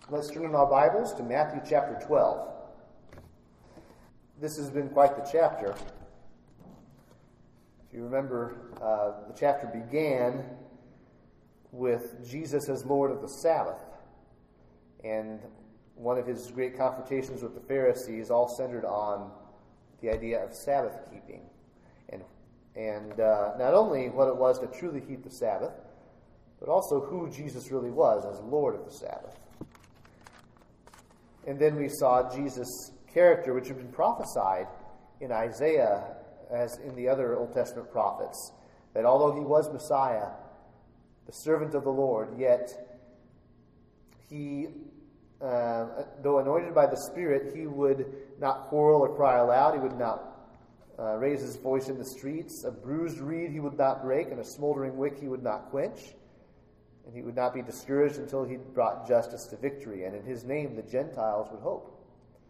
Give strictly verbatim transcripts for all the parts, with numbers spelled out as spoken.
Let's turn in our Bibles to Matthew chapter twelve. This has been quite the chapter. If you remember, uh, the chapter began with Jesus as Lord of the Sabbath. And one of his great confrontations with the Pharisees all centered on the idea of Sabbath keeping. And, and uh, not only what it was to truly keep the Sabbath, but also who Jesus really was as Lord of the Sabbath. And then we saw Jesus' character, which had been prophesied in Isaiah as in the other Old Testament prophets, that although he was Messiah, the servant of the Lord, yet he, uh, though anointed by the Spirit, he would not quarrel or cry aloud. He would not uh, raise his voice in the streets. A bruised reed he would not break, and a smoldering wick he would not quench. And he would not be discouraged until he brought justice to victory. And in his name the Gentiles would hope.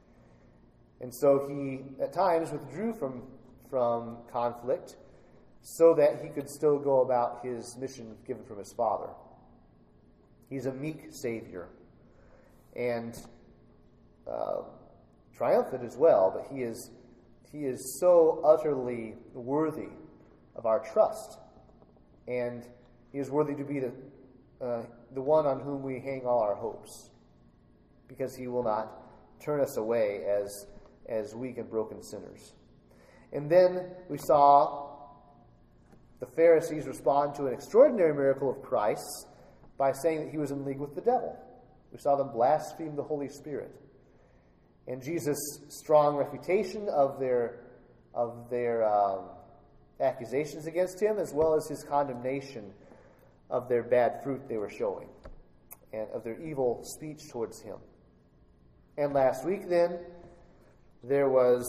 And so he, at times, withdrew from, from conflict so that he could still go about his mission given from his Father. He's a meek Savior. And uh, triumphant as well, but he is, he is so utterly worthy of our trust. And he is worthy to be the Uh, the one on whom we hang all our hopes, because he will not turn us away as, as weak and broken sinners. And then we saw the Pharisees respond to an extraordinary miracle of Christ by saying that he was in league with the devil. We saw them blaspheme the Holy Spirit. And Jesus' strong refutation of their, of their um, accusations against him, as well as his condemnation of their bad fruit they were showing, and of their evil speech towards him. And last week then, there was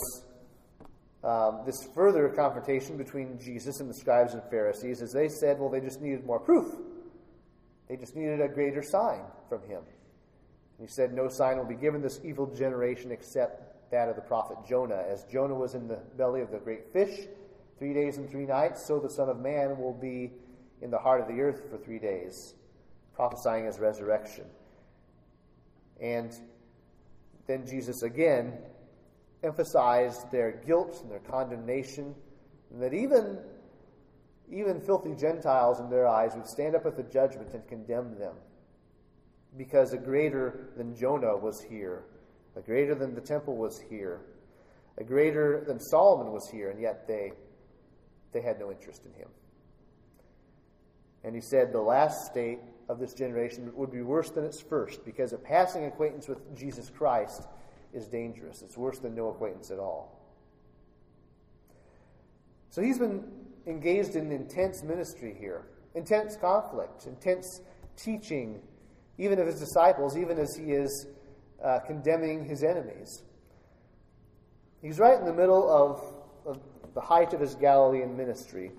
um, this further confrontation between Jesus and the scribes and Pharisees, as they said, well, they just needed more proof. They just needed a greater sign from him. And he said, no sign will be given this evil generation except that of the prophet Jonah. As Jonah was in the belly of the great fish three days and three nights, so the Son of Man will be in the heart of the earth for three days, prophesying his resurrection. And then Jesus again emphasized their guilt and their condemnation, and that even, even filthy Gentiles in their eyes would stand up at the judgment and condemn them, because a greater than Jonah was here, a greater than the temple was here, a greater than Solomon was here, and yet they, they had no interest in him. And he said the last state of this generation would be worse than its first, because a passing acquaintance with Jesus Christ is dangerous. It's worse than no acquaintance at all. So he's been engaged in intense ministry here, intense conflict, intense teaching, even of his disciples, even as he is uh, condemning his enemies. He's right in the middle of, of the height of his Galilean ministry.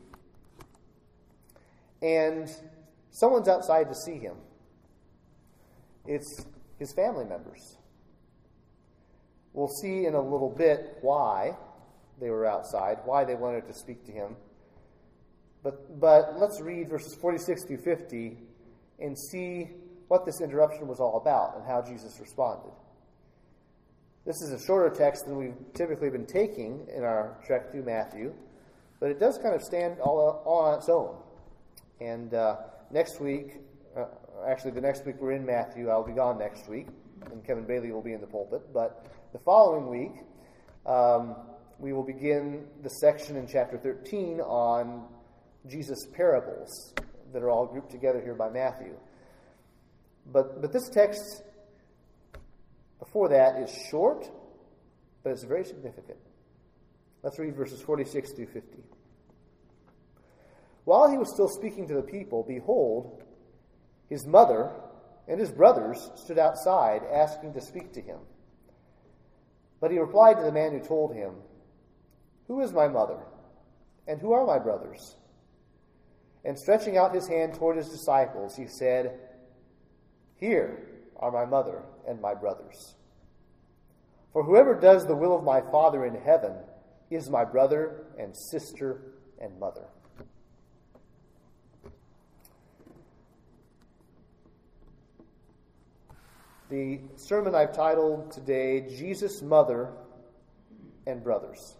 And someone's outside to see him. It's his family members. We'll see in a little bit why they were outside, why they wanted to speak to him. But, but let's read verses forty-six through fifty and see what this interruption was all about and how Jesus responded. This is a shorter text than we've typically been taking in our trek through Matthew, but it does kind of stand all, all on its own. And uh, next week, uh, actually the next week we're in Matthew. I'll be gone next week, and Kevin Bailey will be in the pulpit. But the following week, um, we will begin the section in chapter thirteen on Jesus' parables that are all grouped together here by Matthew. But, but this text before that is short, but it's very significant. Let's read verses forty-six through fifty. While he was still speaking to the people, behold, his mother and his brothers stood outside, asking to speak to him. But he replied to the man who told him, "Who is my mother, and who are my brothers?" And stretching out his hand toward his disciples, he said, "Here are my mother and my brothers. For whoever does the will of my Father in heaven is my brother and sister and mother." The sermon I've titled today, Jesus' Mother and Brothers.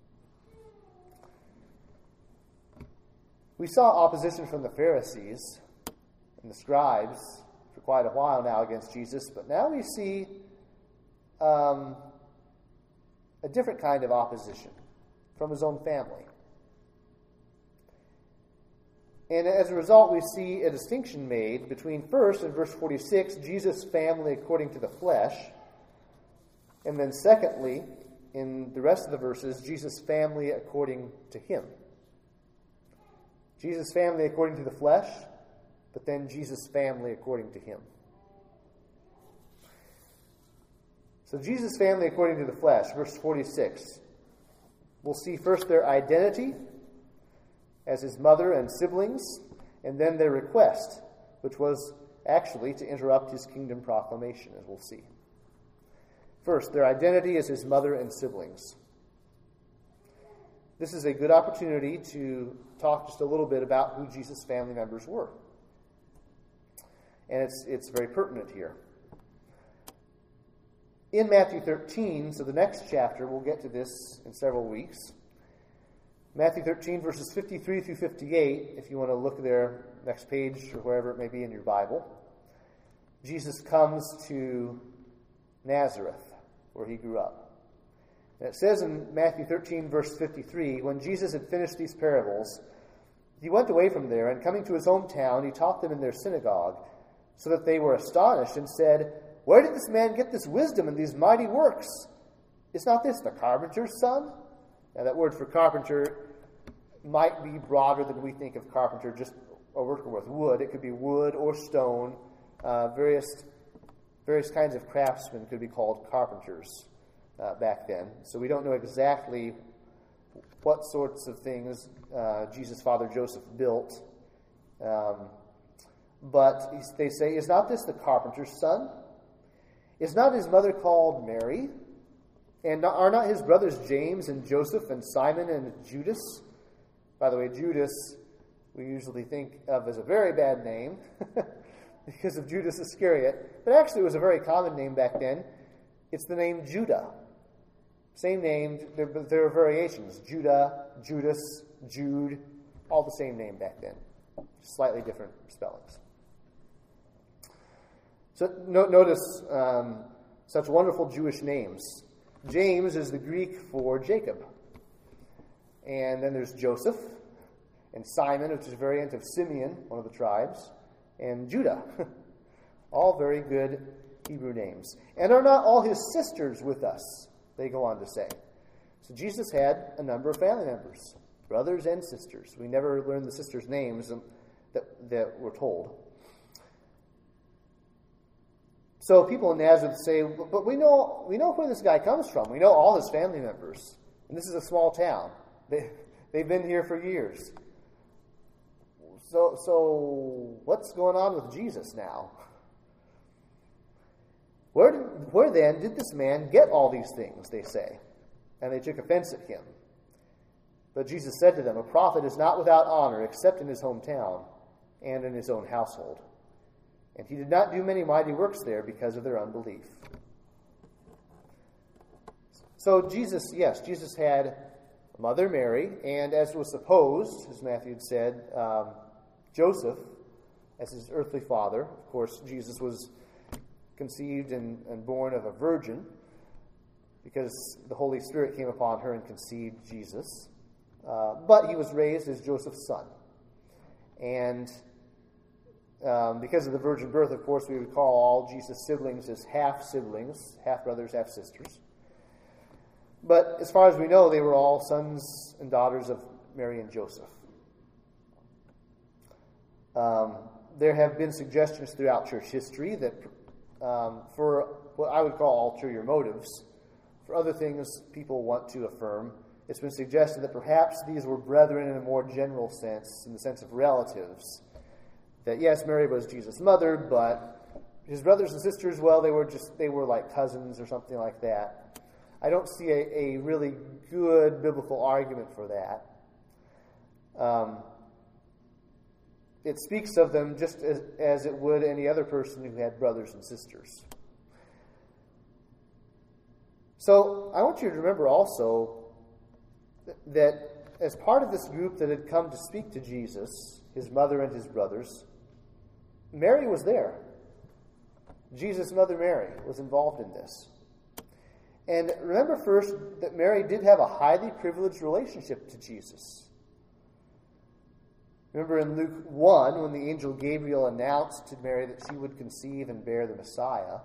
We saw opposition from the Pharisees and the scribes for quite a while now against Jesus, but now we see um, a different kind of opposition from his own family. And as a result, we see a distinction made between, first, in verse forty-six, Jesus' family according to the flesh, and then secondly, in the rest of the verses, Jesus' family according to him. Jesus' family according to the flesh, but then Jesus' family according to him. So Jesus' family according to the flesh, verse forty-six. We'll see first their identity as his mother and siblings, and then their request, which was actually to interrupt his kingdom proclamation, as we'll see. First, their identity as his mother and siblings. This is a good opportunity to talk just a little bit about who Jesus' family members were. And it's, it's very pertinent here. In Matthew thirteen, so the next chapter, we'll get to this in several weeks. Matthew thirteen, verses fifty-three through fifty-eight, if you want to look there, next page or wherever it may be in your Bible. Jesus comes to Nazareth, where he grew up. And it says in Matthew thirteen, verse fifty-three, when Jesus had finished these parables, he went away from there, and coming to his hometown, he taught them in their synagogue, so that they were astonished and said, "Where did this man get this wisdom and these mighty works? Is not this the carpenter's son?" Now, that word for carpenter might be broader than we think of carpenter, just a worker with wood. It could be wood or stone. Uh, various various kinds of craftsmen could be called carpenters uh, back then. So we don't know exactly what sorts of things uh, Jesus' father Joseph built. Um, but they say, "Is not this the carpenter's son? Is not his mother called Mary? And are not his brothers James and Joseph and Simon and Judas?" By the way, Judas we usually think of as a very bad name because of Judas Iscariot. But actually it was a very common name back then. It's the name Judah. Same name, there, but there are variations. Judah, Judas, Jude, all the same name back then. Slightly different spellings. So no, notice um, such wonderful Jewish names. James is the Greek for Jacob. And then there's Joseph and Simon, which is a variant of Simeon, one of the tribes, and Judah. All very good Hebrew names. And are not all his sisters with us? They go on to say. So Jesus had a number of family members, brothers and sisters. We never learn the sisters' names that, that were told. So people in Nazareth say, but we know we know where this guy comes from. We know all his family members. And this is a small town. They, they've been here for years. So, so what's going on with Jesus now? Where, did, where then did this man get all these things, they say? And they took offense at him. But Jesus said to them, "A prophet is not without honor except in his hometown and in his own household." And he did not do many mighty works there because of their unbelief. So Jesus, yes, Jesus had Mother Mary, and as was supposed, as Matthew had said, um, Joseph as his earthly father. Of course, Jesus was conceived and, and born of a virgin because the Holy Spirit came upon her and conceived Jesus. Uh, but he was raised as Joseph's son. And um, because of the virgin birth, of course, we would call all Jesus' siblings as half-siblings, half-brothers, half-sisters. But as far as we know, they were all sons and daughters of Mary and Joseph. Um, there have been suggestions throughout church history that um, for what I would call ulterior motives, for other things people want to affirm, it's been suggested that perhaps these were brethren in a more general sense, in the sense of relatives. That yes, Mary was Jesus' mother, but his brothers and sisters, well, they were just, they were like cousins or something like that. I don't see a, a really good biblical argument for that. Um, it speaks of them just as, as it would any other person who had brothers and sisters. So I want you to remember also that as part of this group that had come to speak to Jesus, his mother and his brothers, Mary was there. Jesus' mother Mary was involved in this. And remember first that Mary did have a highly privileged relationship to Jesus. Remember in Luke one, when the angel Gabriel announced to Mary that she would conceive and bear the Messiah.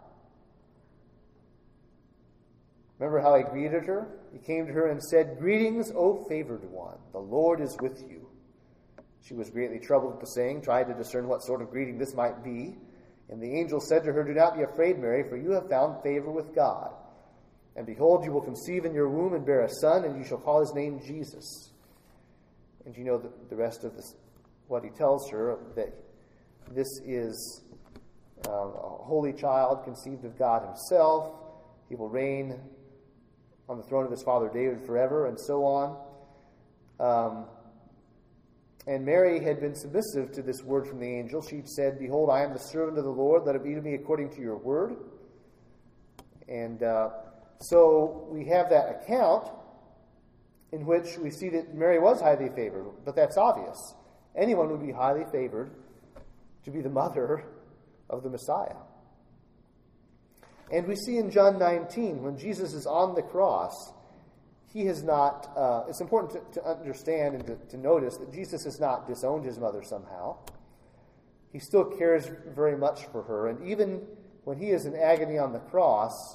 Remember how he greeted her? He came to her and said, "Greetings, O favored one, the Lord is with you." She was greatly troubled at the saying, tried to discern what sort of greeting this might be. And the angel said to her, "Do not be afraid, Mary, for you have found favor with God. And behold, you will conceive in your womb and bear a son, and you shall call his name Jesus." And you know the, the rest of this, what he tells her, that this is um, a holy child conceived of God himself. He will reign on the throne of his father David forever, and so on. Um, and Mary had been submissive to this word from the angel. She said, "Behold, I am the servant of the Lord. Let it be to me according to your word." And uh, so we have that account in which we see that Mary was highly favored, but that's obvious. Anyone would be highly favored to be the mother of the Messiah. And we see in John nineteen, when Jesus is on the cross, he has not, uh, it's important to, to understand and to, to notice that Jesus has not disowned his mother somehow. He still cares very much for her. And even when he is in agony on the cross,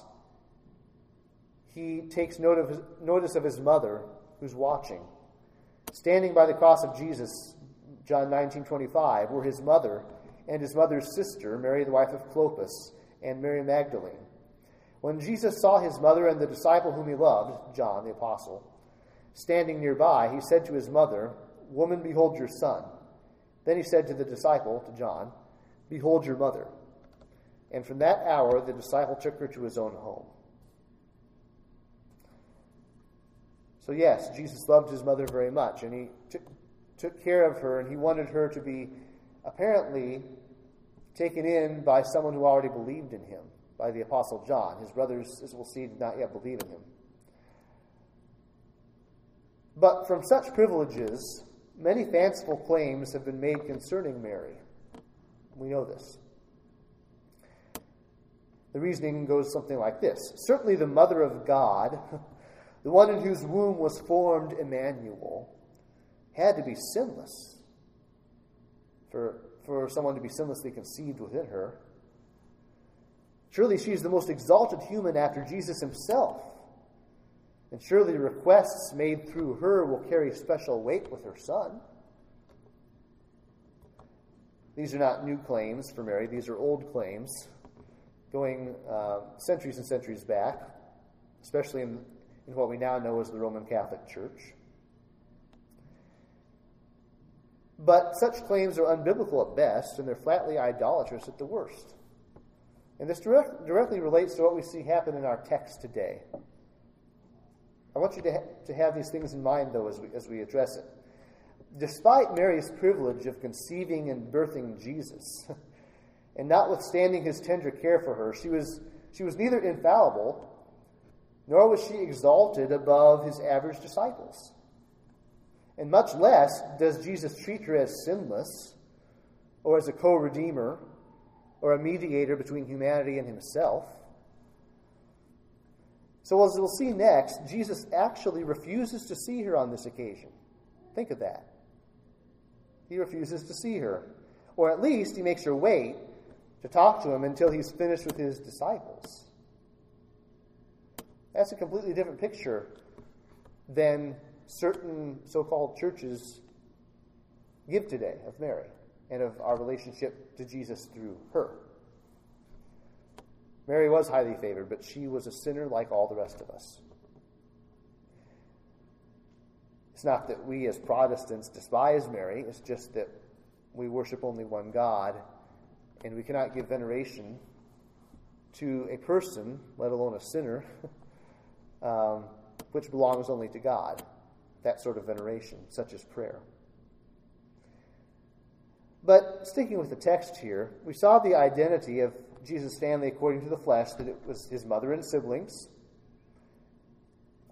he takes note of his, notice of his mother who's watching. Standing by the cross of Jesus, John nineteen twenty-five, were his mother and his mother's sister, Mary the wife of Clopas, and Mary Magdalene. When Jesus saw his mother and the disciple whom he loved, John the apostle, standing nearby, he said to his mother, "Woman, behold your son." Then he said to the disciple, to John, "Behold your mother." And from that hour the disciple took her to his own home. So yes, Jesus loved his mother very much, and he took, took care of her, and he wanted her to be apparently taken in by someone who already believed in him, by the Apostle John. His brothers, as we'll see, did not yet believe in him. But from such privileges, many fanciful claims have been made concerning Mary. We know this. The reasoning goes something like this. Certainly the mother of God, the one in whose womb was formed Emmanuel, had to be sinless for, for someone to be sinlessly conceived within her. Surely she is the most exalted human after Jesus himself. And surely the requests made through her will carry special weight with her son. These are not new claims for Mary. These are old claims going uh, centuries and centuries back, especially in, in what we now know as the Roman Catholic Church. But such claims are unbiblical at best, and they're flatly idolatrous at the worst. And this direct, directly relates to what we see happen in our text today. I want you to, ha- to have these things in mind, though, as we, as we address it. Despite Mary's privilege of conceiving and birthing Jesus, and notwithstanding his tender care for her, she was, she was neither infallible, nor was she exalted above his average disciples. And much less does Jesus treat her as sinless, or as a co-redeemer, or a mediator between humanity and himself. So as we'll see next, Jesus actually refuses to see her on this occasion. Think of that. He refuses to see her. Or at least he makes her wait to talk to him until he's finished with his disciples. That's a completely different picture than certain so-called churches give today of Mary and of our relationship to Jesus through her. Mary was highly favored, but she was a sinner like all the rest of us. It's not that we as Protestants despise Mary, it's just that we worship only one God, and we cannot give veneration to a person, let alone a sinner, um, which belongs only to God. That sort of veneration, such as prayer. But sticking with the text here, we saw the identity of Jesus' family according to the flesh, that it was his mother and siblings.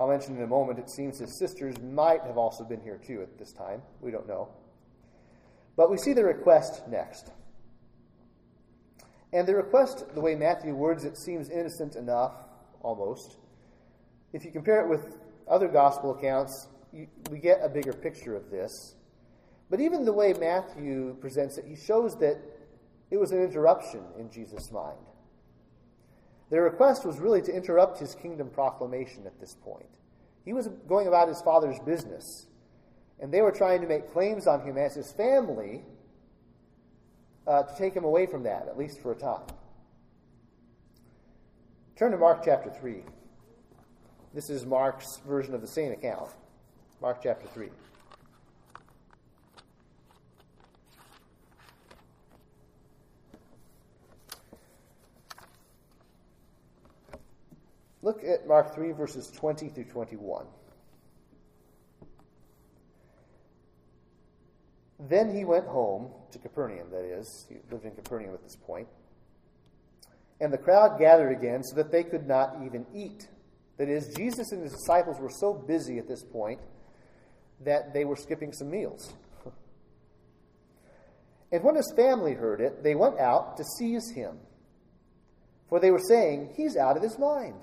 I'll mention in a moment, it seems his sisters might have also been here too at this time. We don't know. But we see the request next. And the request, the way Matthew words it, seems innocent enough, almost. If you compare it with other gospel accounts, you, we get a bigger picture of this. But even the way Matthew presents it, he shows that it was an interruption in Jesus' mind. Their request was really to interrupt his kingdom proclamation at this point. He was going about his Father's business, and they were trying to make claims on him as his family uh, to take him away from that, at least for a time. Turn to Mark chapter three. This is Mark's version of the same account. Mark chapter three. Look at Mark three, verses twenty through twenty-one. Then he went home to Capernaum, that is. He lived in Capernaum at this point. And the crowd gathered again so that they could not even eat. That is, Jesus and his disciples were so busy at this point that they were skipping some meals. And when his family heard it, they went out to seize him. For they were saying, "He's out of his mind."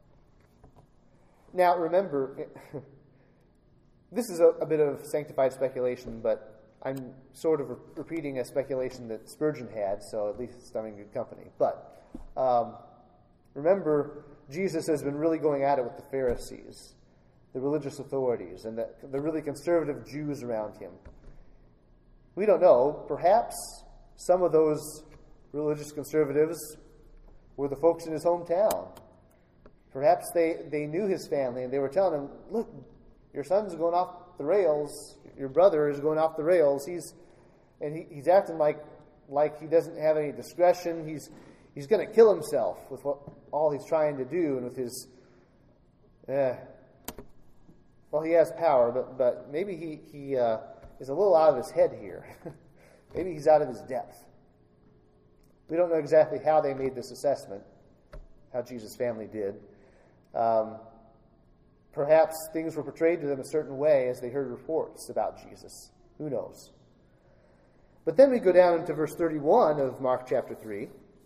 Now, remember, this is a, a bit of sanctified speculation, but I'm sort of re- repeating a speculation that Spurgeon had, so at least I'm in good company. But um, remember, Jesus has been really going at it with the Pharisees, the religious authorities, and the, the really conservative Jews around him. We don't know. Perhaps some of those religious conservatives were the folks in his hometown. Perhaps they, they knew his family, and they were telling him, "Look, your son's going off the rails. Your brother is going off the rails. He's and he, he's acting like like he doesn't have any discretion. He's he's going to kill himself with what all he's trying to do, and with his eh, well, he has power, but but maybe he he uh, is a little out of his head here. Maybe he's out of his depth." We don't know exactly how they made this assessment, how Jesus' family did. Um, perhaps things were portrayed to them a certain way as they heard reports about Jesus. Who knows? But then we go down into verse thirty-one of Mark chapter three.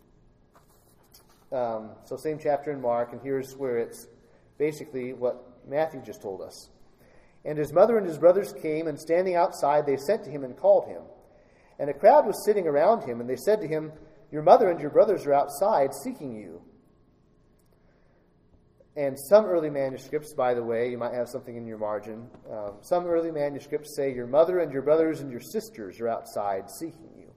Um, so same chapter in Mark, and here's where it's basically what Matthew just told us. "And his mother and his brothers came, and standing outside they sent to him and called him. And a crowd was sitting around him, and they said to him, 'Your mother and your brothers are outside seeking you.'" And some early manuscripts, by the way, you might have something in your margin. Um, some early manuscripts say, "Your mother and your brothers and your sisters are outside seeking you."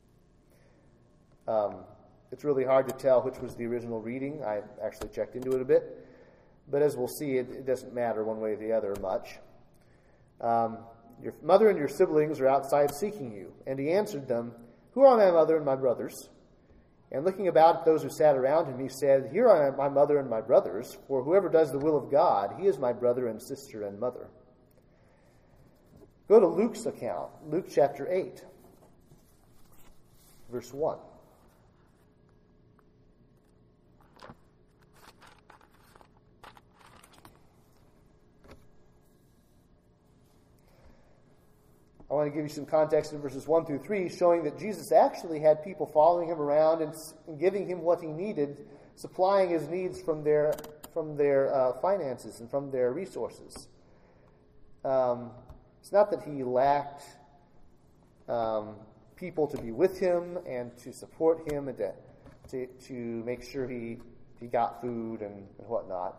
Um, it's really hard to tell which was the original reading. I actually checked into it a bit. But as we'll see, it, it doesn't matter one way or the other much. Um, "Your mother and your siblings are outside seeking you." And he answered them, "Who are my mother and my brothers?" And looking about at those who sat around him, he said, "Here are my mother and my brothers, for whoever does the will of God, he is my brother and sister and mother." Go to Luke's account, Luke chapter eight, verse one. I want to give you some context in verses one through three, showing that Jesus actually had people following him around and, and giving him what he needed, supplying his needs from their from their uh, finances and from their resources. Um, it's not that he lacked um, people to be with him and to support him and to to, to make sure he he got food and, and whatnot.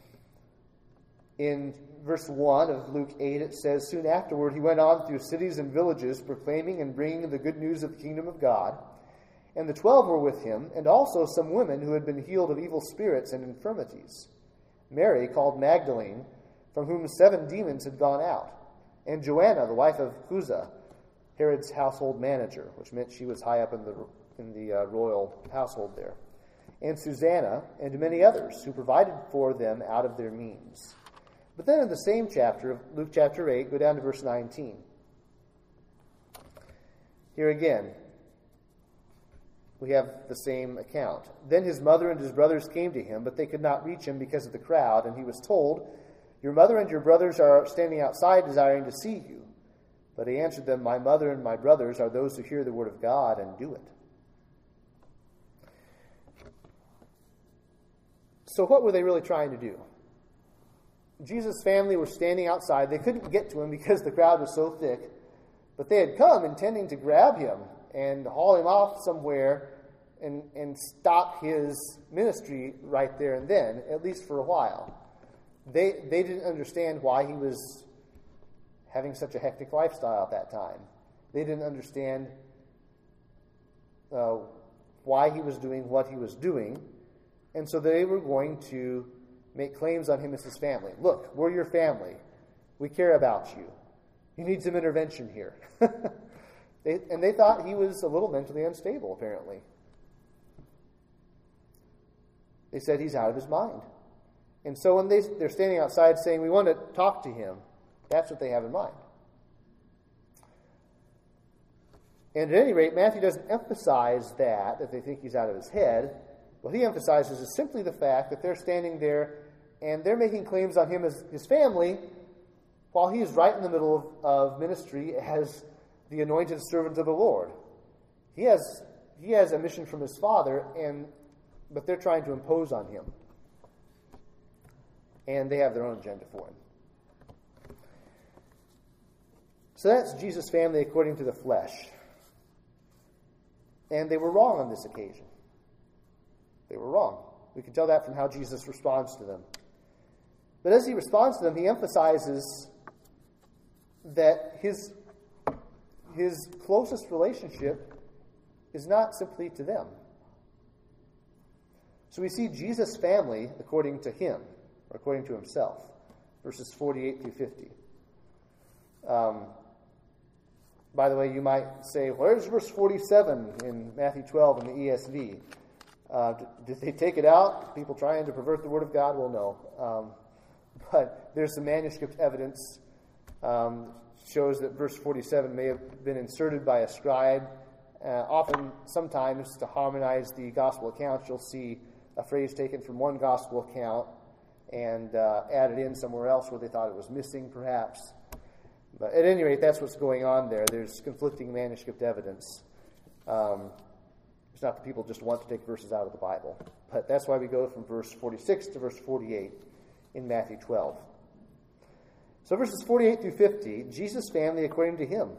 In verse one of Luke eight, it says, "Soon afterward he went on through cities and villages, proclaiming and bringing the good news of the kingdom of God. And the twelve were with him, and also some women who had been healed of evil spirits and infirmities. Mary, called Magdalene, from whom seven demons had gone out, and Joanna, the wife of Chuza, Herod's household manager," which meant she was high up in the in the uh, royal household there, "and Susanna, and many others, who provided for them out of their means." But then in the same chapter of Luke chapter eight, go down to verse nineteen. Here again, we have the same account. "Then his mother and his brothers came to him, but they could not reach him because of the crowd, and he was told, Your mother and your brothers are standing outside desiring to see you. But he answered them, My mother and my brothers are those who hear the word of God and do it. So what were they really trying to do? Jesus' family were standing outside. They couldn't get to him because the crowd was so thick. But they had come intending to grab him and haul him off somewhere and, and stop his ministry right there and then, at least for a while. They, they didn't understand why he was having such a hectic lifestyle at that time. They didn't understand uh, why he was doing what he was doing. And so they were going to make claims on him as his family. Look, we're your family. We care about you. You need some intervention here. they, and they thought he was a little mentally unstable, apparently. They said he's out of his mind. And so when they, they're standing outside saying, we want to talk to him, that's what they have in mind. And at any rate, Matthew doesn't emphasize that, that they think he's out of his head. What he emphasizes is simply the fact that they're standing there and they're making claims on him as his family while he is right in the middle of, of ministry as the anointed servant of the Lord. He has, he has a mission from his Father, and but they're trying to impose on him. And they have their own agenda for him. So that's Jesus' family according to the flesh. And they were wrong on this occasion. They were wrong. We can tell that from how Jesus responds to them. But as he responds to them, he emphasizes that his, his closest relationship is not simply to them. So we see Jesus' family according to him, or according to himself, verses forty-eight through fifty. Um, by the way, you might say, where's verse forty-seven in Matthew twelve in the E S V? Uh, did they take it out? People trying to pervert the word of God? Well, no. Um, but there's some manuscript evidence um, shows that verse forty-seven may have been inserted by a scribe. Uh, often, sometimes, to harmonize the gospel accounts, you'll see a phrase taken from one gospel account and uh, added in somewhere else where they thought it was missing, perhaps. But at any rate, that's what's going on there. There's conflicting manuscript evidence. Um, it's not that people just want to take verses out of the Bible. But that's why we go from verse forty-six to verse forty-eight in Matthew twelve. So verses forty-eight through fifty, Jesus' family according to him.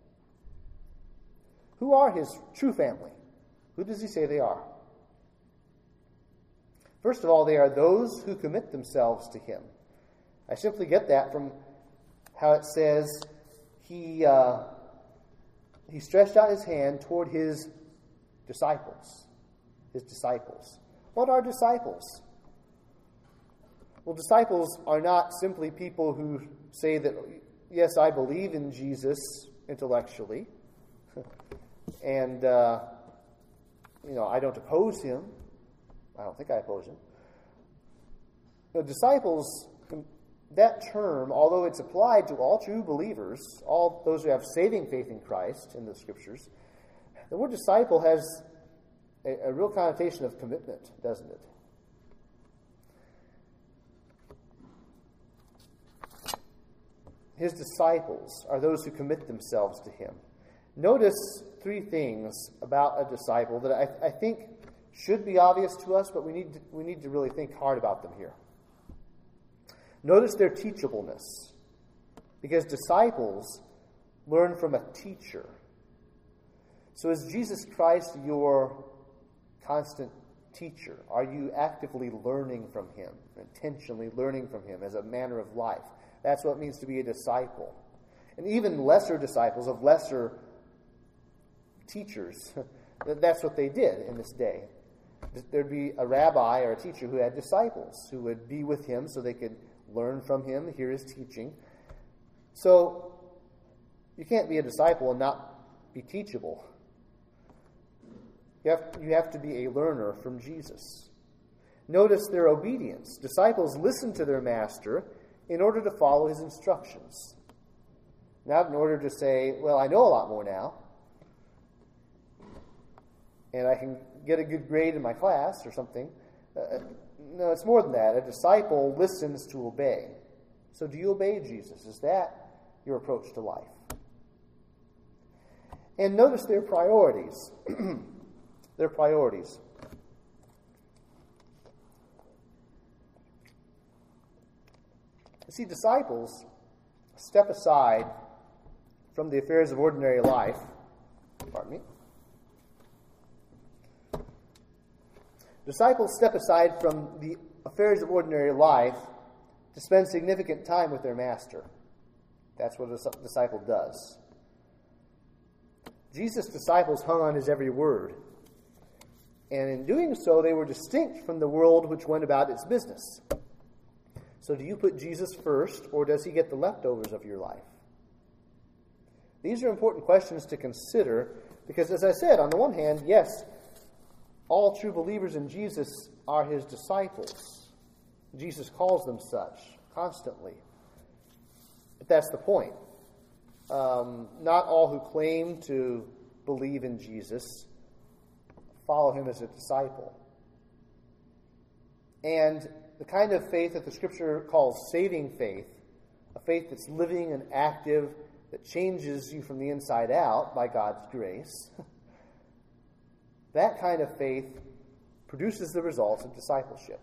Who are his true family? Who does he say they are? First of all, they are those who commit themselves to him. I simply get that from how it says he uh, he stretched out his hand toward his disciples. His disciples. What are disciples? Well, disciples are not simply people who say that, yes, I believe in Jesus intellectually, and uh, you know, I don't oppose him. I don't think I oppose him. The disciples, that term, although it's applied to all true believers, all those who have saving faith in Christ in the Scriptures, the word disciple has a, a real connotation of commitment, doesn't it? His disciples are those who commit themselves to him. Notice three things about a disciple that I, I think should be obvious to us, but we need to, we need to really think hard about them here. Notice their teachableness, because disciples learn from a teacher. So is Jesus Christ your constant teacher? Are you actively learning from him, intentionally learning from him as a manner of life? That's what it means to be a disciple. And even lesser disciples of lesser teachers, that's what they did in this day. There'd be a rabbi or a teacher who had disciples who would be with him so they could learn from him, hear his teaching. So you can't be a disciple and not be teachable. You have, you have to be a learner from Jesus. Notice their obedience. Disciples listen to their master in order to follow his instructions. Not in order to say, well, I know a lot more now, and I can get a good grade in my class or something. Uh, no, it's more than that. A disciple listens to obey. So do you obey Jesus? Is that your approach to life? And notice their priorities. Their priorities. You see, disciples step aside from the affairs of ordinary life. Pardon me. Disciples step aside from the affairs of ordinary life to spend significant time with their master. That's what a disciple does. Jesus' disciples hung on his every word. And in doing so, they were distinct from the world which went about its business. So do you put Jesus first, or does he get the leftovers of your life? These are important questions to consider because, as I said, on the one hand, yes, all true believers in Jesus are his disciples. Jesus calls them such constantly. But that's the point. Um, not all who claim to believe in Jesus follow him as a disciple. And the kind of faith that the Scripture calls saving faith, a faith that's living and active, that changes you from the inside out by God's grace, that kind of faith produces the results of discipleship.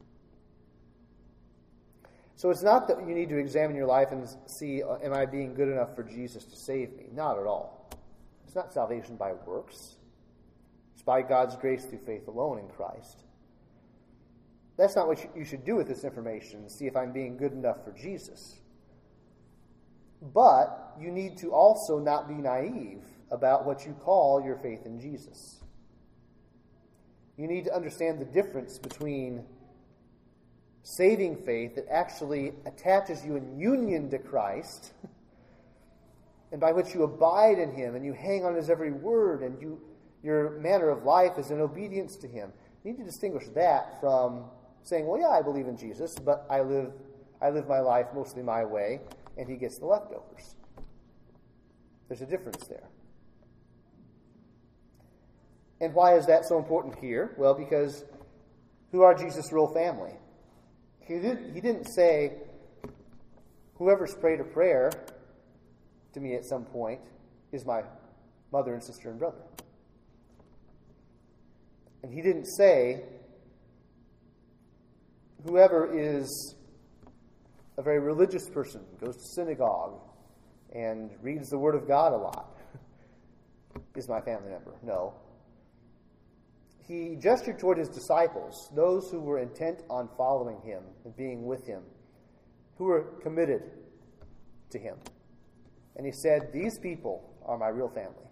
So it's not that you need to examine your life and see, uh, am I being good enough for Jesus to save me? Not at all. It's not salvation by works. It's by God's grace through faith alone in Christ. That's not what you should do with this information, see if I'm being good enough for Jesus. But you need to also not be naive about what you call your faith in Jesus. You need to understand the difference between saving faith that actually attaches you in union to Christ and by which you abide in him and you hang on his every word and you your manner of life is in obedience to him. You need to distinguish that from saying, well, yeah, I believe in Jesus, but I live I live my life mostly my way, and he gets the leftovers. There's a difference there. And why is that so important here? Well, because who are Jesus' real family? He, did, he didn't say, whoever's prayed a prayer to me at some point is my mother and sister and brother. And he didn't say, whoever is a very religious person, goes to synagogue, and reads the Word of God a lot, is my family member. No. He gestured toward his disciples, those who were intent on following him and being with him, who were committed to him. And he said, these people are my real family.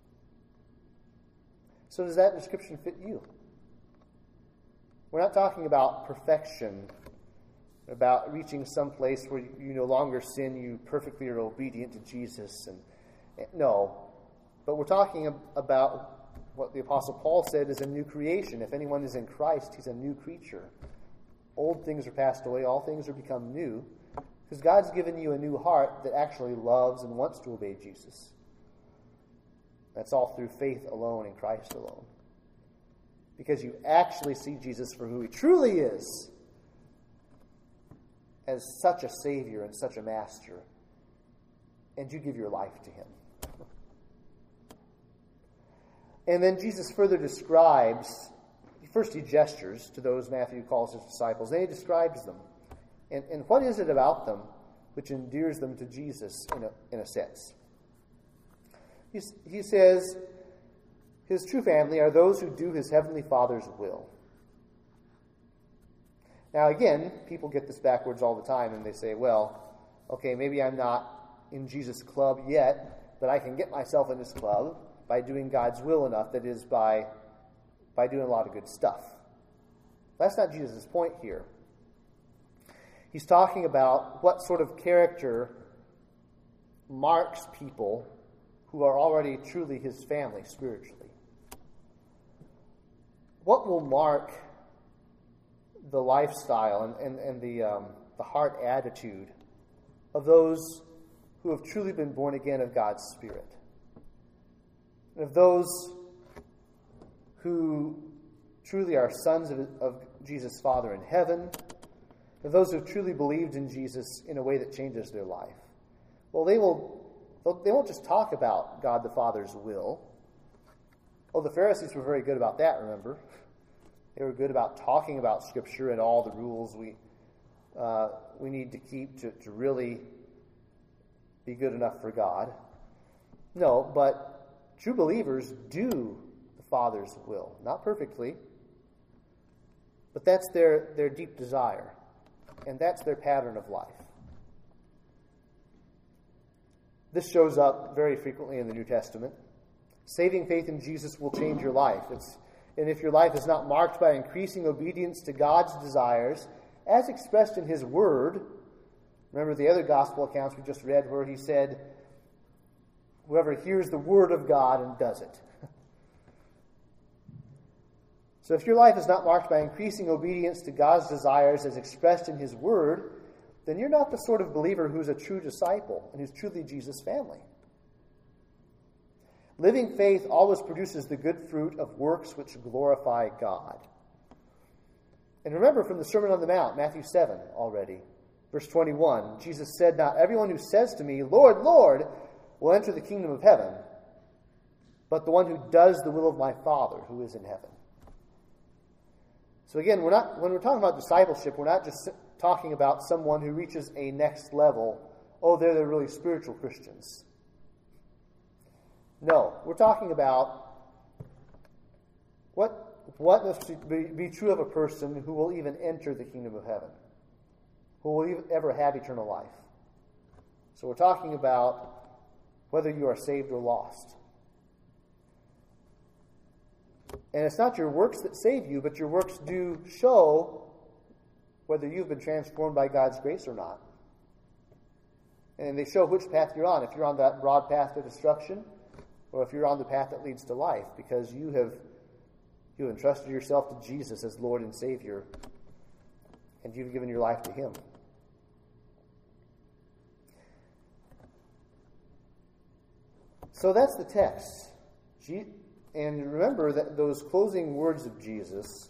So does that description fit you? We're not talking about perfection, about reaching some place where you no longer sin, you perfectly are obedient to Jesus. And no, but we're talking about what the Apostle Paul said is a new creation. If anyone is in Christ, he's a new creature. Old things are passed away, all things are become new, because God's given you a new heart that actually loves and wants to obey Jesus. That's all through faith alone in Christ alone. Because you actually see Jesus for who he truly is, as such a Savior and such a Master, and you give your life to him. And then Jesus further describes, first he gestures to those Matthew calls his disciples, then he describes them. And, and what is it about them which endears them to Jesus in a, in a sense? He, he says, his true family are those who do his heavenly Father's will. Now again, people get this backwards all the time and they say, well, okay, maybe I'm not in Jesus' club yet, but I can get myself in this club by doing God's will enough, that is, by, by doing a lot of good stuff. That's not Jesus' point here. He's talking about what sort of character marks people who are already truly his family spiritually. What will mark the lifestyle and, and, and the, um, the heart attitude of those who have truly been born again of God's Spirit? And of those who truly are sons of, of Jesus' Father in heaven, For those who truly believed in Jesus in a way that changes their life, well, they will, they won't just talk about God the Father's will. Oh, the Pharisees were very good about that, remember? They were good about talking about Scripture and all the rules we uh, we need to keep to, to really be good enough for God. No, but true believers do the Father's will. Not perfectly, but that's their, their deep desire, and that's their pattern of life. This shows up very frequently in the New Testament. Saving faith in Jesus will change your life. It's, and if your life is not marked by increasing obedience to God's desires, as expressed in His Word, remember the other gospel accounts we just read where He said, whoever hears the Word of God and does it. So if your life is not marked by increasing obedience to God's desires as expressed in His Word, then you're not the sort of believer who's a true disciple and who's truly Jesus' family. Living faith always produces the good fruit of works which glorify God. And remember from the Sermon on the Mount, Matthew seven already, verse twenty-one, Jesus said, "Not everyone who says to me, 'Lord, Lord,' will enter the kingdom of heaven, but the one who does the will of my Father who is in heaven." So again, we're not when we're talking about discipleship, we're not just talking about someone who reaches a next level. Oh, they're the really spiritual Christians. No, we're talking about what what must be, be true of a person who will even enter the kingdom of heaven, who will even, ever have eternal life. So we're talking about whether you are saved or lost. And it's not your works that save you, but your works do show whether you've been transformed by God's grace or not. And they show which path you're on, if you're on that broad path to destruction, or if you're on the path that leads to life, because you have you have entrusted yourself to Jesus as Lord and Savior, and you've given your life to Him. So that's the text. And remember that those closing words of Jesus,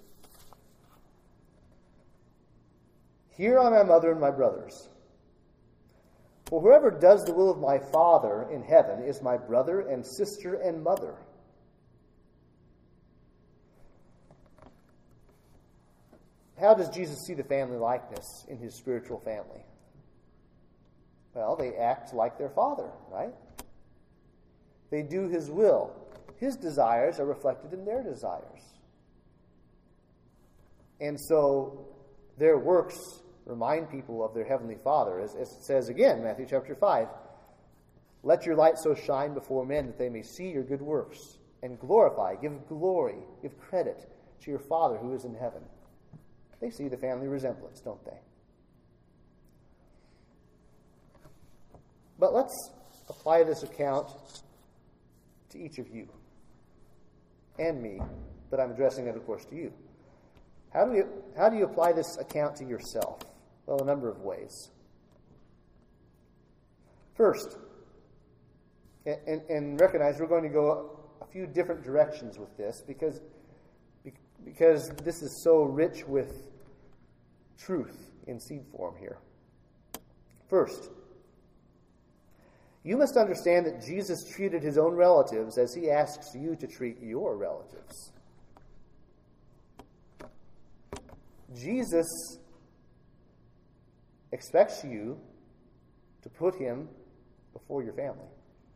"Here are my mother and my brothers. For whoever does the will of my Father in heaven is my brother and sister and mother." How does Jesus see the family likeness in His spiritual family? Well, they act like their Father, right? They do His will. His desires are reflected in their desires. And so their works remind people of their Heavenly Father. As, as it says again, Matthew chapter five, "Let your light so shine before men that they may see your good works and glorify, give glory, give credit to your Father who is in heaven." They see the family resemblance, don't they? But let's apply this account to each of you and me, but I'm addressing it, of course, to you. How do you, how do you apply this account to yourself? Well, a number of ways. First, and, and recognize we're going to go a few different directions with this because, because this is so rich with truth in seed form here. First, you must understand that Jesus treated His own relatives as He asks you to treat your relatives. Jesus expects you to put Him before your family.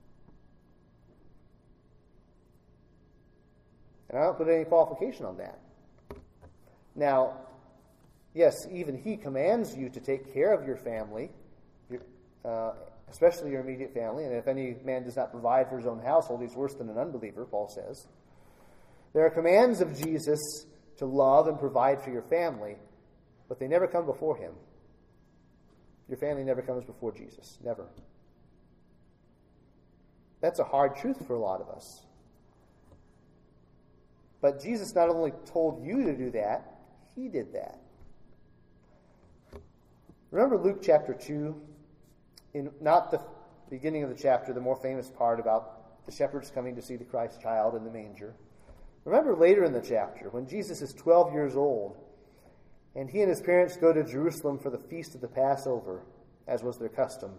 And I don't put any qualification on that. Now, yes, even He commands you to take care of your family, your, uh, especially your immediate family, and if any man does not provide for his own household, he's worse than an unbeliever, Paul says. There are commands of Jesus to love and provide for your family, but they never come before Him. Your family never comes before Jesus. Never. That's a hard truth for a lot of us. But Jesus not only told you to do that, He did that. Remember Luke chapter two, in not the beginning of the chapter, the more famous part about the shepherds coming to see the Christ child in the manger. Remember later in the chapter, when Jesus is twelve years old, And he and his parents go to Jerusalem for the feast of the Passover, as was their custom.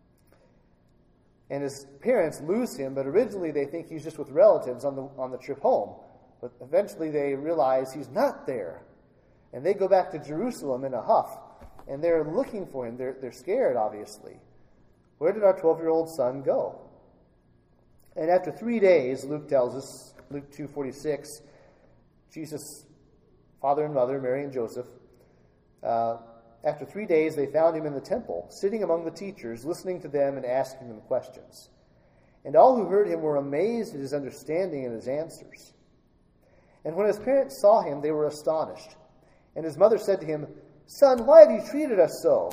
And his parents lose him, but originally they think he's just with relatives on the on the trip home. But eventually they realize he's not there. And they go back to Jerusalem in a huff, and they're looking for him. They're, they're scared, obviously. Where did our twelve-year-old son go? And after three days, Luke tells us, Luke two forty-six, Jesus' father and mother, Mary and Joseph, uh, after three days they found him in the temple, sitting among the teachers, listening to them and asking them questions. And all who heard him were amazed at his understanding and his answers. And when his parents saw him, they were astonished. And his mother said to him, "Son, why have you treated us so?"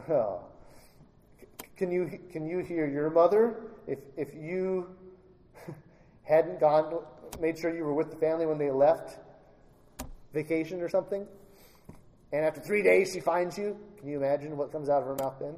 Can you can you hear your mother? If if you hadn't gone, made sure you were with the family when they left vacation or something, and after three days she finds you, can you imagine what comes out of her mouth then?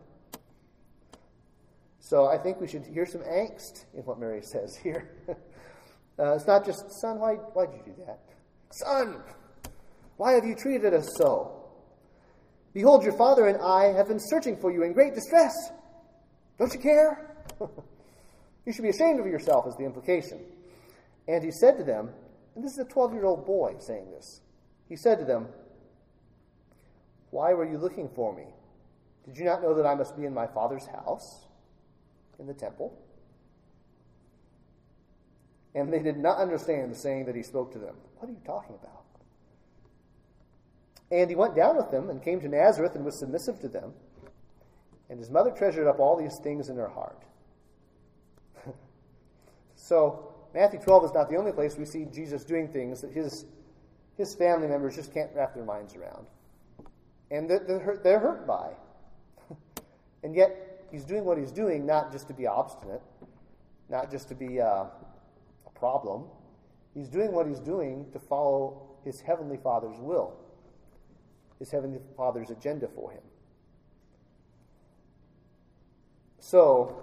So I think we should hear some angst in what Mary says here. uh, it's not just, "Son, why why'd you do that? Son, why have you treated us so? Behold, your father and I have been searching for you in great distress. Don't you care?" You should be ashamed of yourself, is the implication. And he said to them, and this is a twelve-year-old boy saying this, he said to them, "Why were you looking for me? Did you not know that I must be in my Father's house, in the temple?" And they did not understand the saying that he spoke to them. What are you talking about? And he went down with them and came to Nazareth and was submissive to them. And his mother treasured up all these things in her heart. So Matthew twelve is not the only place we see Jesus doing things that his his family members just can't wrap their minds around. And they're, they're, hurt, they're hurt by. And yet he's doing what he's doing not just to be obstinate, not just to be uh, a problem. He's doing what he's doing to follow his Heavenly Father's will, his Heavenly Father's agenda for him. So,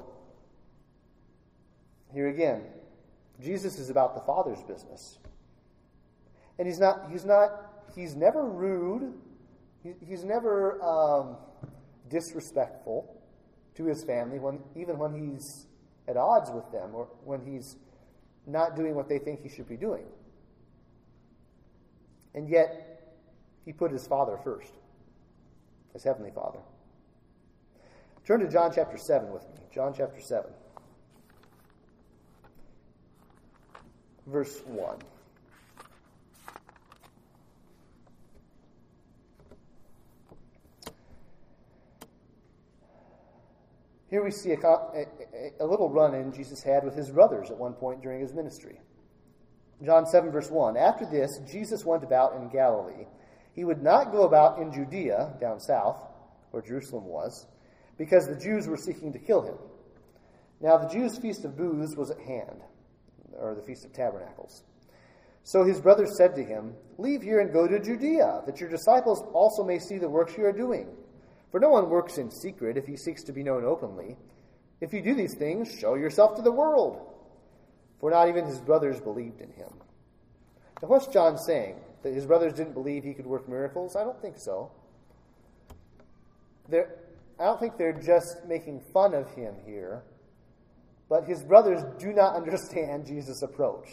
here again, Jesus is about the Father's business. And he's not, he's not, he's never rude. He, he's never um, disrespectful to his family, when, even when he's at odds with them or when he's not doing what they think he should be doing. And yet, he put his Father first, his Heavenly Father. Turn to John chapter seven with me. John chapter seven. Verse one. Here we see a, a, a little run-in Jesus had with his brothers at one point during his ministry. John seven, verse one. After this, Jesus went about in Galilee. He would not go about in Judea, down south, where Jerusalem was, because the Jews were seeking to kill him. Now the Jews' feast of booths was at hand, or the Feast of Tabernacles. So his brothers said to him, "Leave here and go to Judea, that your disciples also may see the works you are doing. For no one works in secret if he seeks to be known openly. If you do these things, show yourself to the world." For not even his brothers believed in him. Now what's John saying? That his brothers didn't believe he could work miracles? I don't think so. They're, I don't think they're just making fun of him here. But his brothers do not understand Jesus' approach.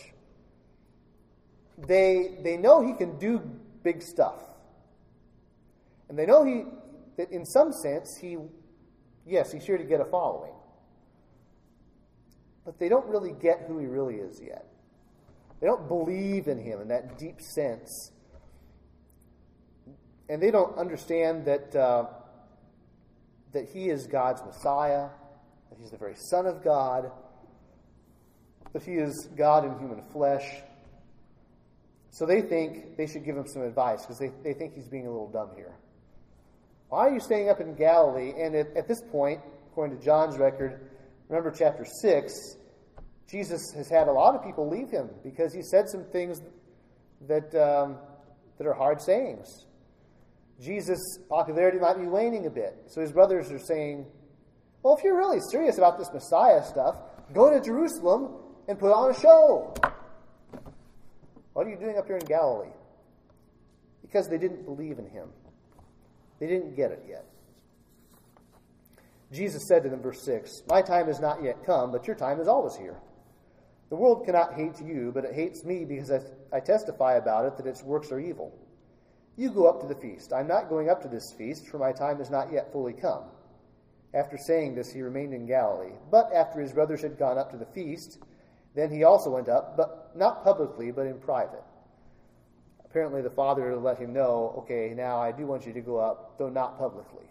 They, they know he can do big stuff. And they know he that in some sense, he, yes, he's sure to get a following. But they don't really get who he really is yet. They don't believe in him in that deep sense. And they don't understand that uh, that he is God's Messiah, that he's the very Son of God, that he is God in human flesh. So they think they should give him some advice because they, they think he's being a little dumb here. Why are you staying up in Galilee? And at, at this point, according to John's record, remember chapter six, Jesus has had a lot of people leave him because he said some things that um, that are hard sayings. Jesus' popularity might be waning a bit. So his brothers are saying, well, if you're really serious about this Messiah stuff, go to Jerusalem and put on a show. What are you doing up here in Galilee? Because they didn't believe in him. They didn't get it yet. Jesus said to them, verse six, "My time has not yet come, but your time is always here. The world cannot hate you, but it hates me because I, I testify about it that its works are evil. You go up to the feast. I'm not going up to this feast, for my time has not yet fully come." After saying this, he remained in Galilee. But after his brothers had gone up to the feast, then he also went up, but not publicly, but in private. Apparently the father let him know, okay, now I do want you to go up, though not publicly.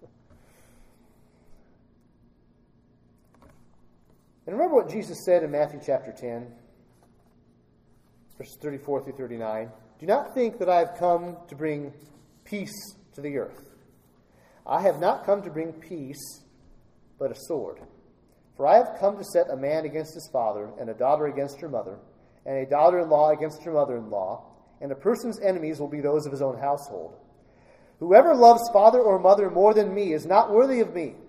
And remember what Jesus said in Matthew chapter ten, verses thirty-four through thirty-nine. "Do not think that I have come to bring peace to the earth. I have not come to bring peace, but a sword. For I have come to set a man against his father, and a daughter against her mother, and a daughter-in-law against her mother-in-law, and a person's enemies will be those of his own household. Whoever loves father or mother more than me is not worthy of me.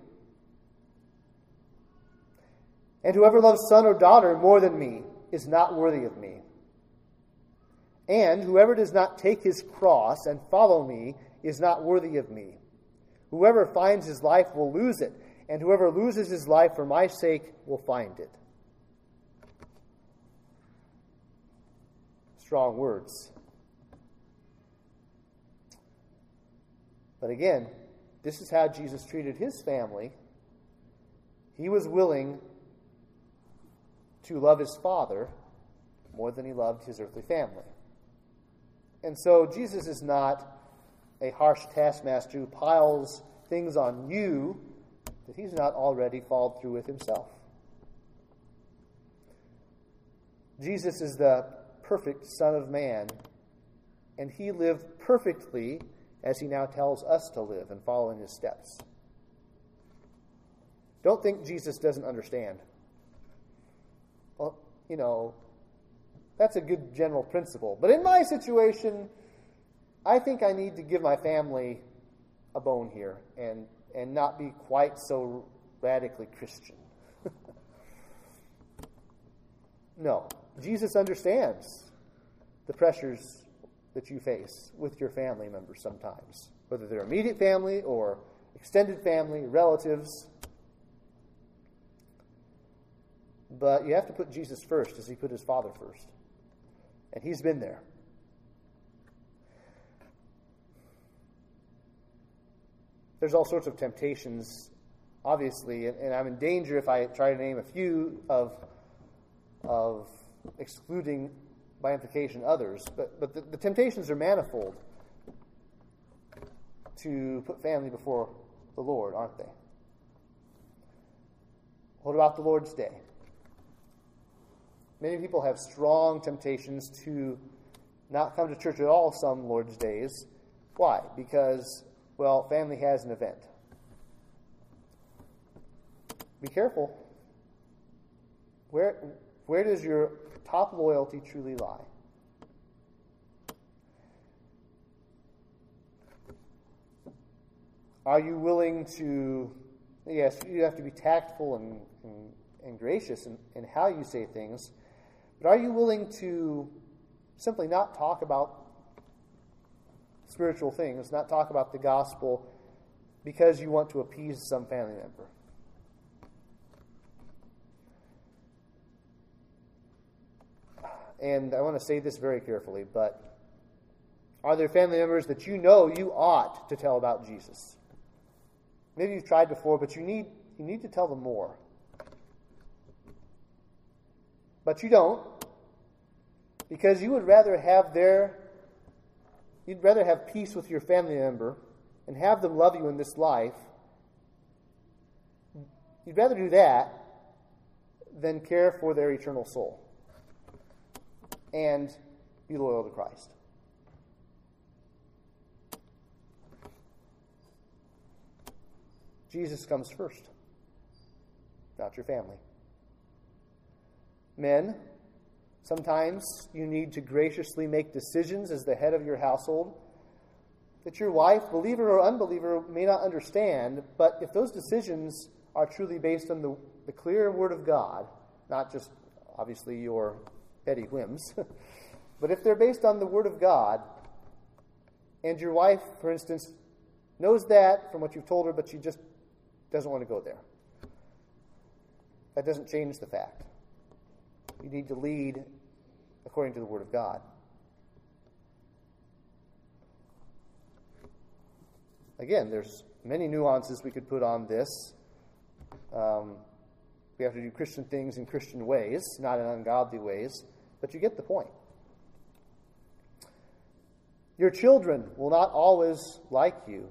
And whoever loves son or daughter more than me is not worthy of me. And whoever does not take his cross and follow me is not worthy of me. Whoever finds his life will lose it, and whoever loses his life for my sake will find it." Strong words. But again, this is how Jesus treated his family. He was willing to love his Father more than he loved his earthly family. And so Jesus is not a harsh taskmaster who piles things on you that he's not already followed through with himself. Jesus is the perfect Son of Man, and he lived perfectly as he now tells us to live and follow in his steps. Don't think Jesus doesn't understand. Well, you know, that's a good general principle. But in my situation, I think I need to give my family a bone here and, and not be quite so radically Christian. No. Jesus understands the pressures that you face with your family members sometimes, whether they're immediate family or extended family, relatives. But you have to put Jesus first as he put his Father first. And he's been there. There's all sorts of temptations, obviously, and, and I'm in danger if I try to name a few of, of excluding by implication others. But, but the, the temptations are manifold to put family before the Lord, aren't they? What about the Lord's Day? Many people have strong temptations to not come to church at all some Lord's days. Why? Because, well, family has an event. Be careful. Where, where does your top loyalty truly lie? Are you willing to, yes, you have to be tactful and, and, and gracious in, in how you say things, but are you willing to simply not talk about spiritual things, not talk about the gospel because you want to appease some family member? And I want to say this very carefully, but are there family members that you know you ought to tell about Jesus? Maybe you've tried before, but you need you need to tell them more. But you don't, because you would rather have their you'd rather have peace with your family member and have them love you in this life. You'd rather do that than care for their eternal soul and be loyal to Christ. Jesus comes first, not your family. Men, sometimes you need to graciously make decisions as the head of your household that your wife, believer or unbeliever, may not understand, but if those decisions are truly based on the, the clear Word of God, not just, obviously, your petty whims, but if they're based on the Word of God, and your wife, for instance, knows that from what you've told her, but she just doesn't want to go there. That doesn't change the fact. You need to lead according to the Word of God. Again, there's many nuances we could put on this. Um, we have to do Christian things in Christian ways, not in ungodly ways, but you get the point. Your children will not always like you.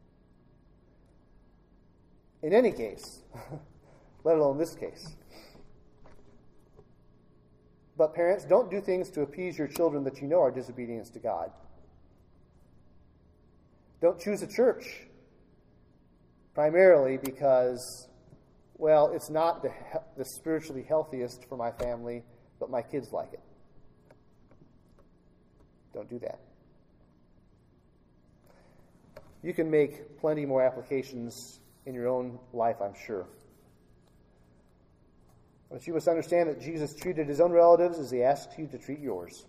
In any case, let alone this case. But parents, don't do things to appease your children that you know are disobedience to God. Don't choose a church primarily because, well, it's not the, the spiritually healthiest for my family, but my kids like it. Don't do that. You can make plenty more applications in your own life, I'm sure. But you must understand that Jesus treated his own relatives as he asked you to treat yours.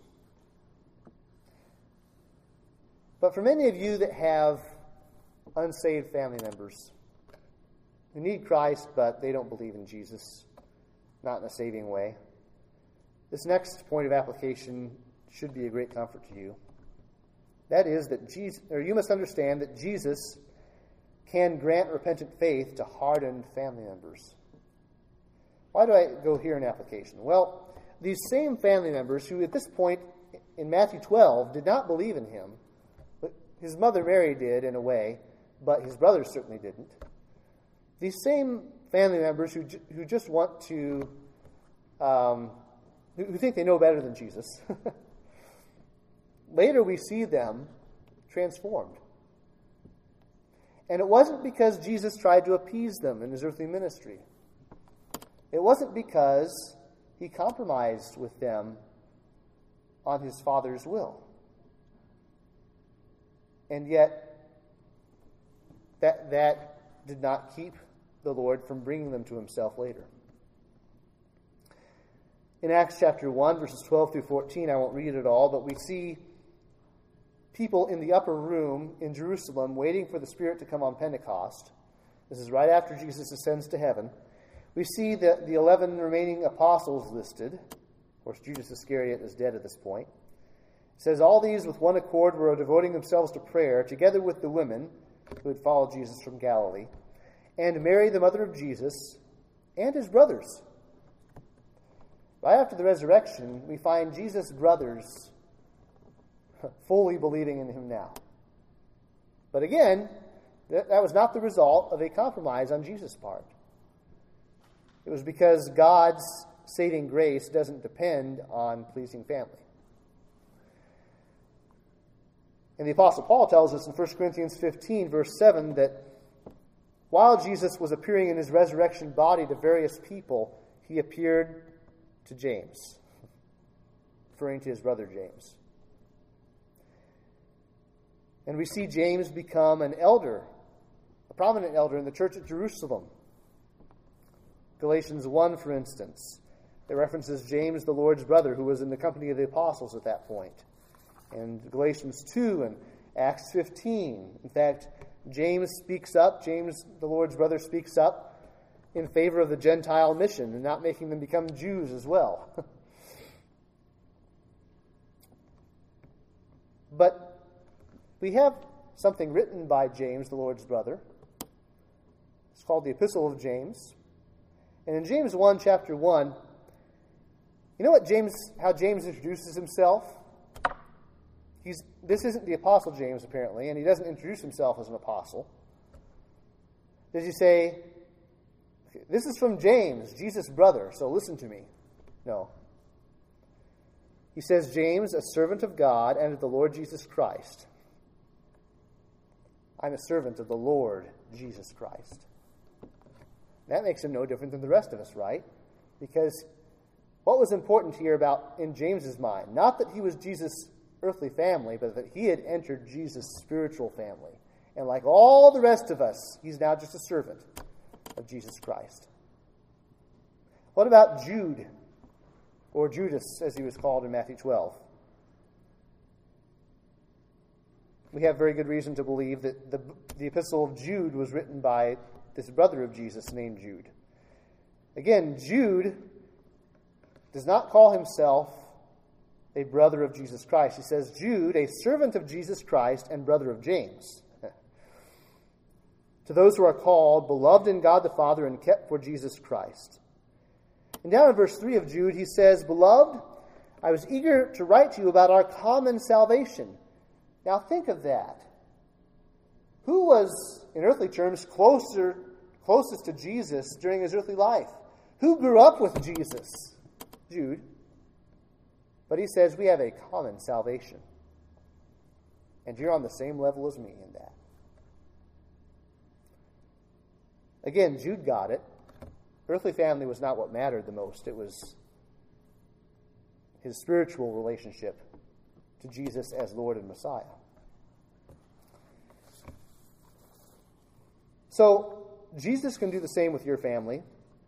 But for many of you that have unsaved family members who need Christ, but they don't believe in Jesus, not in a saving way, this next point of application should be a great comfort to you. That is that Jesus, or you must understand that Jesus can grant repentant faith to hardened family members. Why do I go here in application? Well, these same family members who at this point in Matthew twelve did not believe in him, his mother Mary did in a way, but his brothers certainly didn't. These same family members who who just want to, um, who think they know better than Jesus, later we see them transformed. And it wasn't because Jesus tried to appease them in his earthly ministry. It wasn't because he compromised with them on his Father's will. And yet, that, that did not keep the Lord from bringing them to himself later. In Acts chapter one, verses twelve through fourteen, I won't read it all, but we see people in the upper room in Jerusalem waiting for the Spirit to come on Pentecost. This is right after Jesus ascends to heaven. We see that the eleven remaining apostles listed. Of course, Judas Iscariot is dead at this point. It says, all these with one accord were devoting themselves to prayer, together with the women who had followed Jesus from Galilee, and Mary, the mother of Jesus, and his brothers. Right after the resurrection, we find Jesus' brothers fully believing in him now. But again, that, that was not the result of a compromise on Jesus' part. It was because God's saving grace doesn't depend on pleasing family. And the Apostle Paul tells us in First Corinthians fifteen, verse seven, that while Jesus was appearing in his resurrection body to various people, he appeared to James, referring to his brother James. And we see James become an elder, a prominent elder in the church at Jerusalem. Galatians one, for instance, it references James, the Lord's brother, who was in the company of the apostles at that point. And Galatians two and Acts fifteen. In fact, James speaks up, James, the Lord's brother, speaks up in favor of the Gentile mission and not making them become Jews as well. But we have something written by James, the Lord's brother. It's called the Epistle of James. And in James one, chapter one, you know what James, how James introduces himself? He's, this isn't the Apostle James, apparently, and he doesn't introduce himself as an apostle. Does he say, this is from James, Jesus' brother, so listen to me? No. He says, James, a servant of God and of the Lord Jesus Christ. I'm a servant of the Lord Jesus Christ. That makes him no different than the rest of us, right? Because what was important here about in James's mind, not that he was Jesus' earthly family, but that he had entered Jesus' spiritual family. And like all the rest of us, he's now just a servant of Jesus Christ. What about Jude, or Judas, as he was called in Matthew twelve? we have very good reason to believe that the, the epistle of Jude was written by this brother of Jesus named Jude. Again, Jude does not call himself a brother of Jesus Christ. He says, Jude, a servant of Jesus Christ and brother of James. To those who are called, beloved in God the Father, and kept for Jesus Christ. And down in verse three of Jude, he says, Beloved, I was eager to write to you about our common salvation. Now think of that. Who was, in earthly terms, closer, closest to Jesus during his earthly life? Who grew up with Jesus? Jude. But he says, we have a common salvation. And you're on the same level as me in that. Again, Jude got it. Earthly family was not what mattered the most. It was his spiritual relationship to Jesus as Lord and Messiah. So, Jesus can do the same with your family.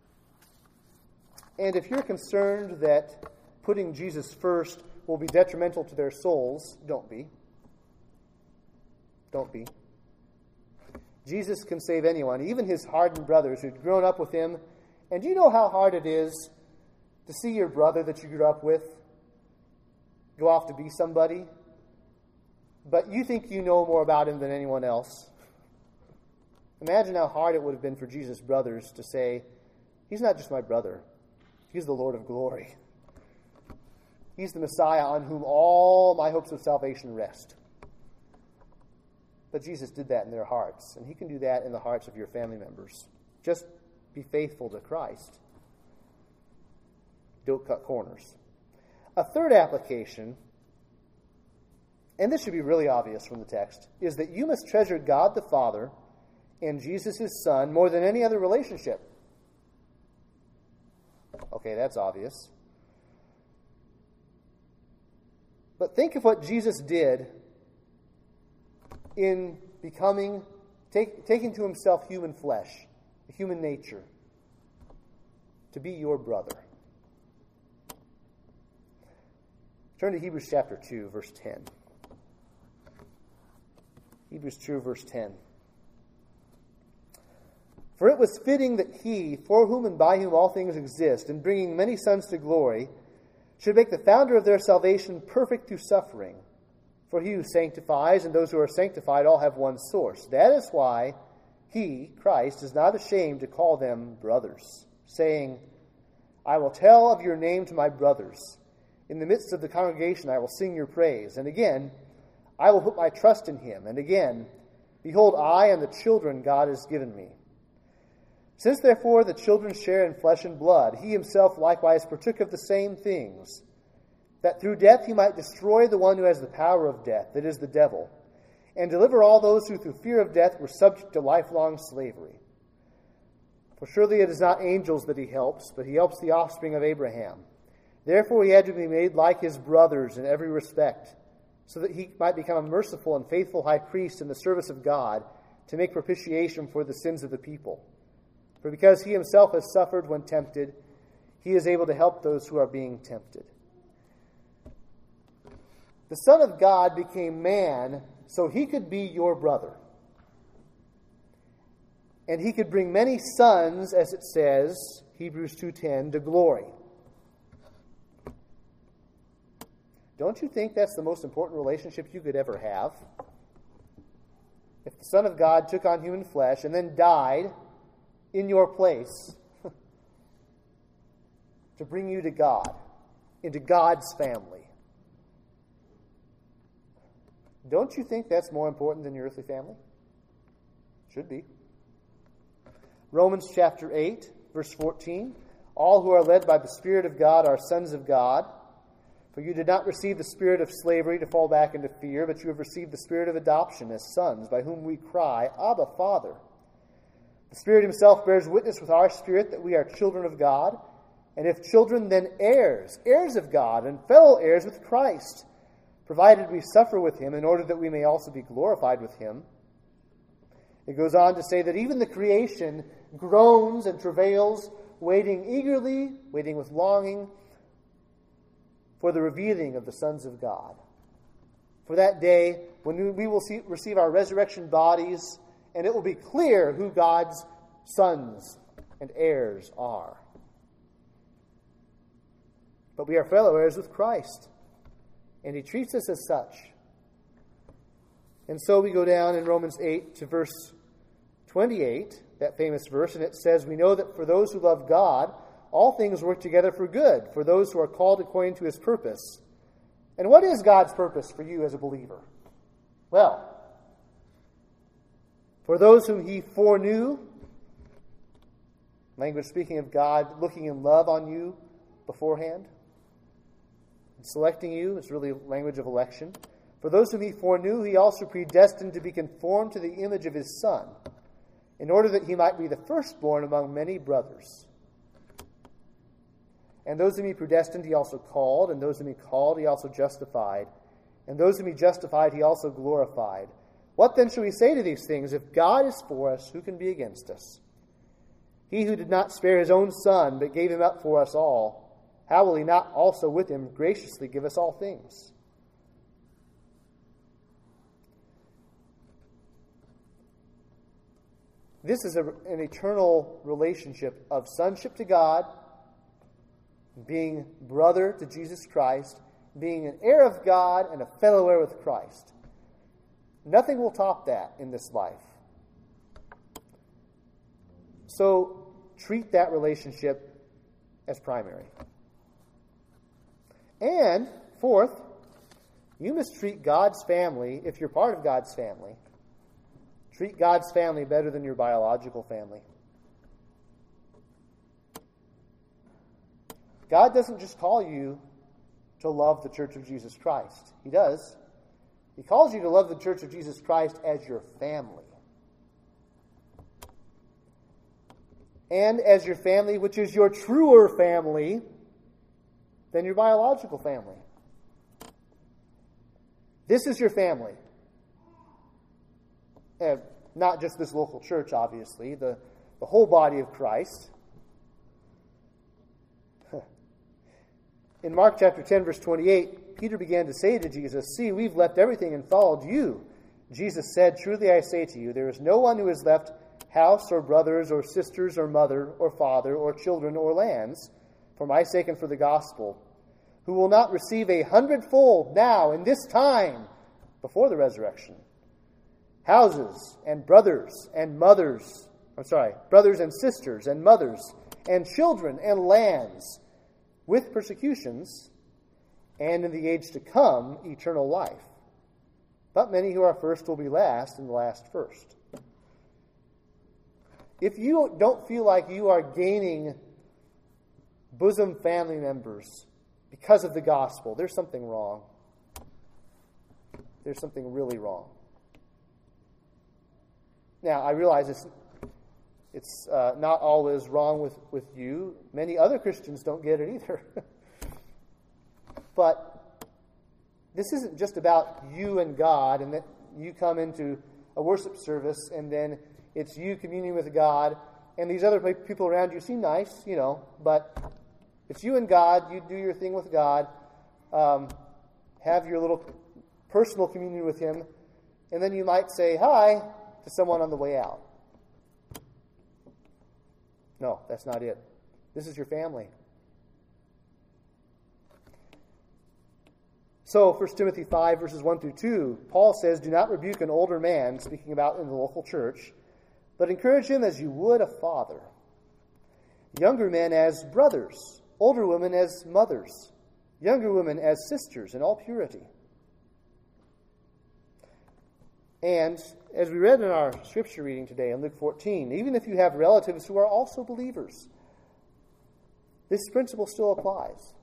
And if you're concerned that putting Jesus first will be detrimental to their souls, don't be. Don't be. Jesus can save anyone, even his hardened brothers who'd grown up with him. And do you know how hard it is to see your brother that you grew up with go off to be somebody, but you think you know more about him than anyone else? Imagine how hard it would have been for Jesus' brothers to say, he's not just my brother, he's the Lord of glory. He's the Messiah on whom all my hopes of salvation rest. But Jesus did that in their hearts, and he can do that in the hearts of your family members. Just be faithful to Christ. Don't cut corners. A third application, and this should be really obvious from the text, is that you must treasure God the Father and Jesus his Son more than any other relationship. Okay, that's obvious. But think of what Jesus did in becoming, take, taking to himself human flesh, human nature, to be your brother. Turn to Hebrews chapter two, verse ten. Hebrews two, verse ten. For it was fitting that he, for whom and by whom all things exist, in bringing many sons to glory, should make the founder of their salvation perfect through suffering. For he who sanctifies and those who are sanctified all have one source. That is why he, Christ, is not ashamed to call them brothers, saying, I will tell of your name to my brothers. In the midst of the congregation I will sing your praise. And again, I will put my trust in him. And again, behold, I and the children God has given me. Since therefore the children share in flesh and blood, he himself likewise partook of the same things, that through death he might destroy the one who has the power of death, that is, the devil, and deliver all those who through fear of death were subject to lifelong slavery. For surely it is not angels that he helps, but he helps the offspring of Abraham. Therefore he had to be made like his brothers in every respect, so that he might become a merciful and faithful high priest in the service of God, to make propitiation for the sins of the people. For because he himself has suffered when tempted, he is able to help those who are being tempted. The Son of God became man so he could be your brother. And he could bring many sons, as it says, Hebrews two ten, to glory. Don't you think that's the most important relationship you could ever have? If the Son of God took on human flesh and then died in your place to bring you to God, into God's family. Don't you think that's more important than your earthly family? Should be. Romans chapter eight, verse fourteen. All who are led by the Spirit of God are sons of God. For you did not receive the spirit of slavery to fall back into fear, but you have received the spirit of adoption as sons, by whom we cry, Abba, Father. The Spirit himself bears witness with our spirit that we are children of God, and if children, then heirs, heirs of God, and fellow heirs with Christ, provided we suffer with him in order that we may also be glorified with him. It goes on to say that even the creation groans and travails, waiting eagerly, waiting with longing, for the revealing of the sons of God. For that day when we will see, receive our resurrection bodies, and it will be clear who God's sons and heirs are. But we are fellow heirs with Christ, and he treats us as such. And so we go down in Romans eight to verse twenty-eight, that famous verse, and it says, "We know that for those who love God, all things work together for good, for those who are called according to his purpose." And what is God's purpose for you as a believer? Well, for those whom he foreknew, language speaking of God looking in love on you beforehand, selecting you, it's really language of election. For those whom he foreknew, he also predestined to be conformed to the image of his Son, in order that he might be the firstborn among many brothers. And those whom he predestined, he also called, and those whom he called, he also justified, and those whom he justified, he also glorified. What then shall we say to these things? If God is for us, who can be against us? He who did not spare his own Son, but gave him up for us all, how will he not also with him graciously give us all things? This is a, an eternal relationship of sonship to God, being brother to Jesus Christ, being an heir of God and a fellow heir with Christ. Nothing will top that in this life. So treat that relationship as primary. And fourth, you must treat God's family, if you're part of God's family, treat God's family better than your biological family. God doesn't just call you to love the Church of Jesus Christ. He does. He calls you to love the Church of Jesus Christ as your family. And as your family, which is your truer family than your biological family. This is your family. Uh, not just this local church, obviously, the, the whole body of Christ. In Mark chapter ten, verse twenty-eight, Peter began to say to Jesus, "See, we've left everything and followed you." Jesus said, "Truly I say to you, there is no one who has left house or brothers or sisters or mother or father or children or lands for my sake and for the gospel, who will not receive a hundredfold now in this time before the resurrection. Houses and brothers and mothers, I'm sorry, brothers and sisters and mothers and children and lands, with persecutions, and in the age to come, eternal life. But many who are first will be last, and the last first." If you don't feel like you are gaining bosom family members because of the gospel, there's something wrong. There's something really wrong. Now, I realize it's It's uh, not always wrong with, with you. Many other Christians don't get it either. But this isn't just about you and God, and that you come into a worship service and then it's you communing with God, and these other people around you seem nice, you know, but it's you and God. You do your thing with God. Um, have your little personal communion with Him, and then you might say hi to someone on the way out. No, that's not it. This is your family. So, First Timothy five, verses one through two, Paul says, "Do not rebuke an older man," speaking about in the local church, "but encourage him as you would a father. Younger men as brothers, older women as mothers, younger women as sisters in all purity." And as we read in our scripture reading today in Luke fourteen, even if you have relatives who are also believers, this principle still applies.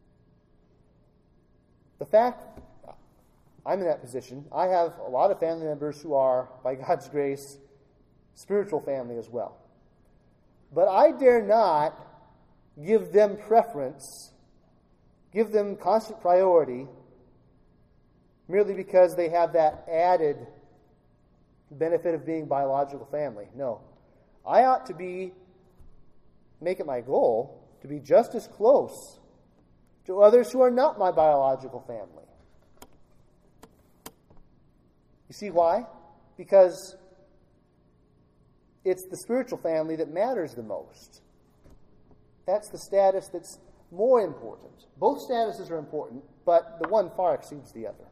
The fact, I'm in that position, I have a lot of family members who are, by God's grace, spiritual family as well. But I dare not give them preference, give them constant priority, merely because they have that added benefit of being biological family. No. I ought to be, make it my goal, to be just as close to others who are not my biological family. You see why? Because it's the spiritual family that matters the most. That's the status that's more important. Both statuses are important, but the one far exceeds the other.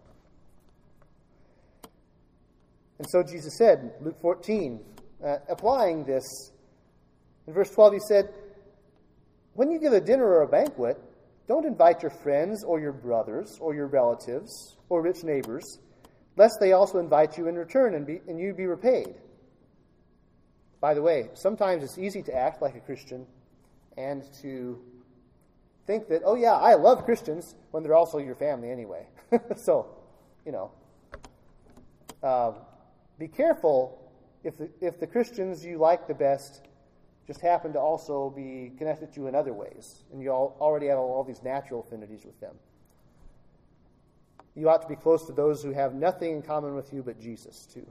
And so Jesus said, Luke fourteen, uh, applying this, in verse twelve, he said, when you give a dinner or a banquet, don't invite your friends or your brothers or your relatives or rich neighbors, lest they also invite you in return and, be, and you be repaid. By the way, sometimes it's easy to act like a Christian and to think that, oh yeah, I love Christians, when they're also your family anyway. So, you know, uh, be careful if the, if the Christians you like the best just happen to also be connected to you in other ways, and you all, already have all, all these natural affinities with them. You ought to be close to those who have nothing in common with you but Jesus, too.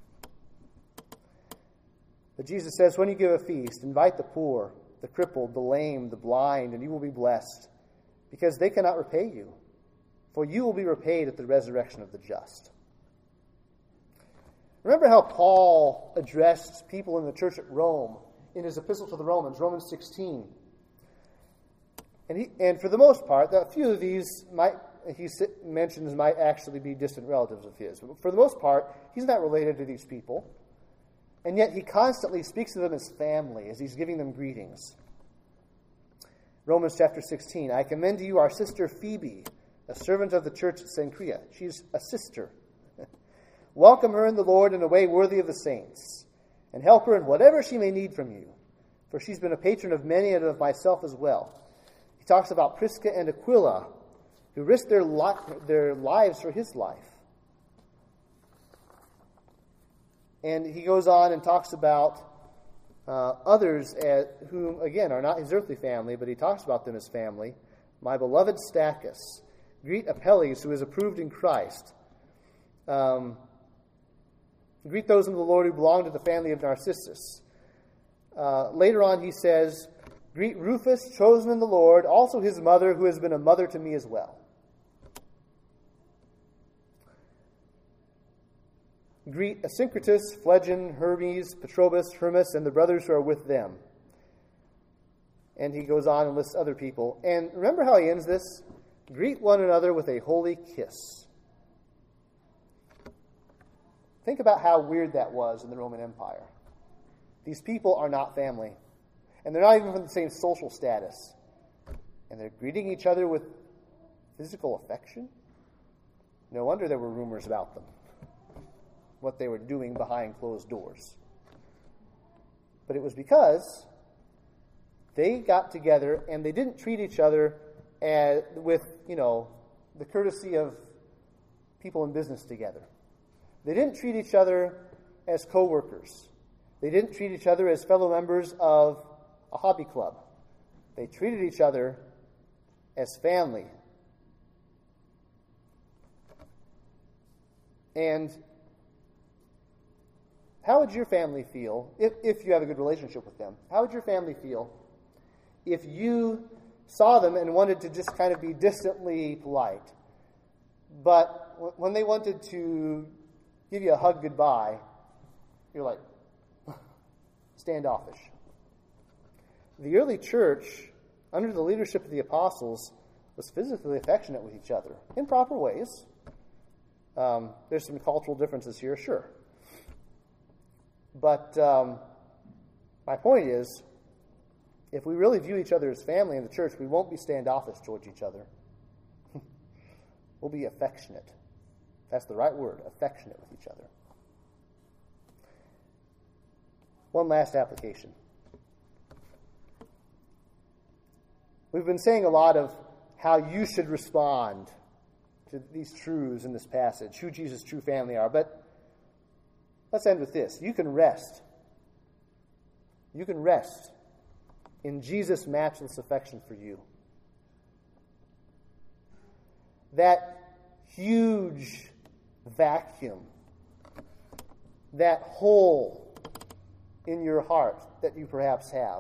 But Jesus says, when you give a feast, invite the poor, the crippled, the lame, the blind, and you will be blessed, because they cannot repay you, for you will be repaid at the resurrection of the just. Remember how Paul addressed people in the church at Rome in his epistle to the Romans, Romans sixteen. And he, and for the most part, a few of these might, he mentions might actually be distant relatives of his. But for the most part, he's not related to these people. And yet he constantly speaks to them as family, as he's giving them greetings. Romans chapter sixteen, I commend to you our sister Phoebe, a servant of the church at Cenchrea. She's a sister. Welcome her in the Lord in a way worthy of the saints, and help her in whatever she may need from you, for she's been a patron of many and of myself as well. He talks about Prisca and Aquila, who risked their, li- their lives for his life. And he goes on and talks about uh, others at, whom, again, are not his earthly family, but he talks about them as family. My beloved Stachys, greet Apelles, who is approved in Christ. Um, greet those in the Lord who belong to the family of Narcissus. Uh, later on he says, greet Rufus, chosen in the Lord, also his mother, who has been a mother to me as well. Greet Asyncritus, Phlegon, Hermes, Petrobus, Hermas, and the brothers who are with them. And he goes on and lists other people. And remember how he ends this? Greet one another with a holy kiss. Think about how weird that was in the Roman Empire. These people are not family. And they're not even from the same social status. And they're greeting each other with physical affection? No wonder there were rumors about them. What they were doing behind closed doors. But it was because they got together and they didn't treat each other as, with, you know, the courtesy of people in business together. They didn't treat each other as co-workers. They didn't treat each other as fellow members of a hobby club. They treated each other as family. And how would your family feel, if, if you have a good relationship with them, how would your family feel if you saw them and wanted to just kind of be distantly polite, but w- when they wanted to give you a hug goodbye, you're like, standoffish? The early church, under the leadership of the apostles, was physically affectionate with each other in proper ways. Um, there's some cultural differences here, sure. But um, my point is, if we really view each other as family in the church, we won't be standoffish towards each other. We'll be affectionate. That's the right word, affectionate with each other. One last application. We've been saying a lot of how you should respond to these truths in this passage, who Jesus' true family are, but let's end with this. You can rest. You can rest in Jesus' matchless affection for you. That huge vacuum, that hole in your heart that you perhaps have,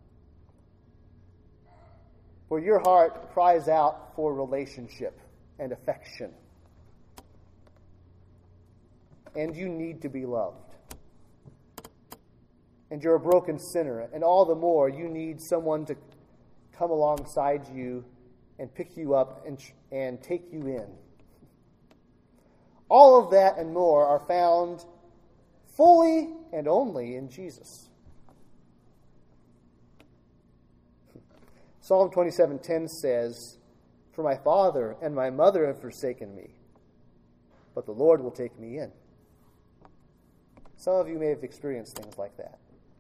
where your heart cries out for relationship and affection. and you need to be loved. And you're a broken sinner, and all the more you need someone to come alongside you and pick you up and, and take you in. All of that and more are found fully and only in Jesus. Psalm twenty-seven ten says, "For my father and my mother have forsaken me, but the Lord will take me in." Some of you may have experienced things like that.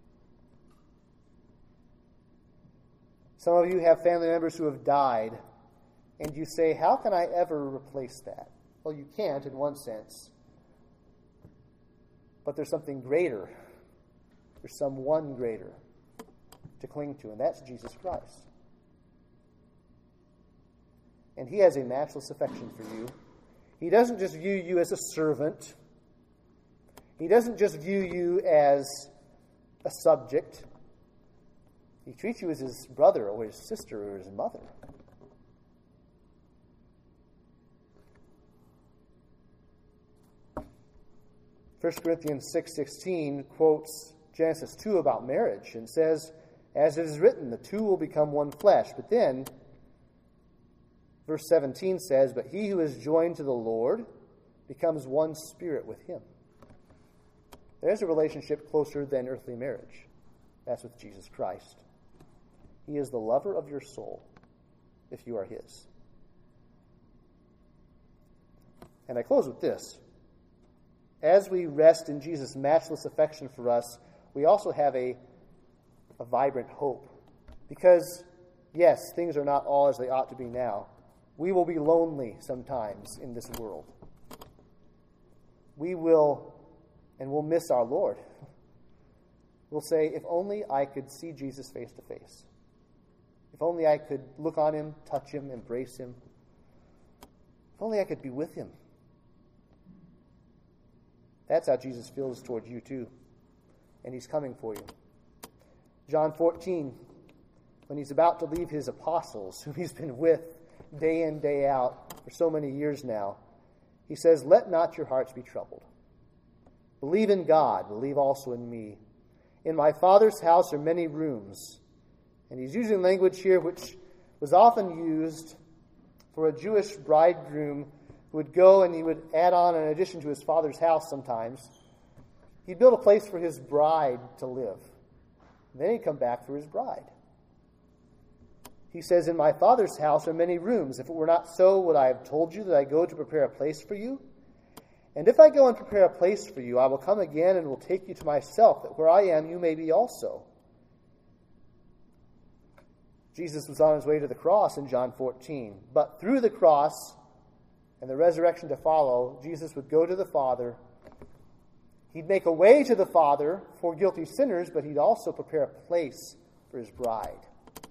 Some of you have family members who have died, and you say, how can I ever replace that? Well, you can't in one sense, but there's something greater. There's someone greater to cling to, and that's Jesus Christ. And he has a matchless affection for you. He doesn't just view you as a servant. He doesn't just view you as a subject. He treats you as his brother or his sister or his mother. First Corinthians six sixteen quotes Genesis two about marriage and says, "As it is written, the two will become one flesh." But then, verse seventeen says, "But he who is joined to the Lord becomes one spirit with him." There's a relationship closer than earthly marriage. That's with Jesus Christ. He is the lover of your soul if you are his. And I close with this. As we rest in Jesus' matchless affection for us, we also have a, a vibrant hope. Because, yes, things are not all as they ought to be now. We will be lonely sometimes in this world. We will, and we'll miss our Lord. We'll say, if only I could see Jesus face to face. If only I could look on him, touch him, embrace him. If only I could be with him. That's how Jesus feels towards you too. And he's coming for you. John fourteen, when he's about to leave his apostles, whom he's been with day in, day out for so many years now, he says, "Let not your hearts be troubled. Believe in God, believe also in me. In my Father's house are many rooms." And he's using language here which was often used for a Jewish bridegroom who would go and he would add on an addition to his father's house sometimes. He'd build a place for his bride to live. And then he'd come back for his bride. He says, "In my Father's house are many rooms. If it were not so, would I have told you that I go to prepare a place for you? And if I go and prepare a place for you, I will come again and will take you to myself, that where I am you may be also." Jesus was on his way to the cross in John fourteen. But through the cross and the resurrection to follow, Jesus would go to the Father. He'd make a way to the Father for guilty sinners, but he'd also prepare a place for his bride.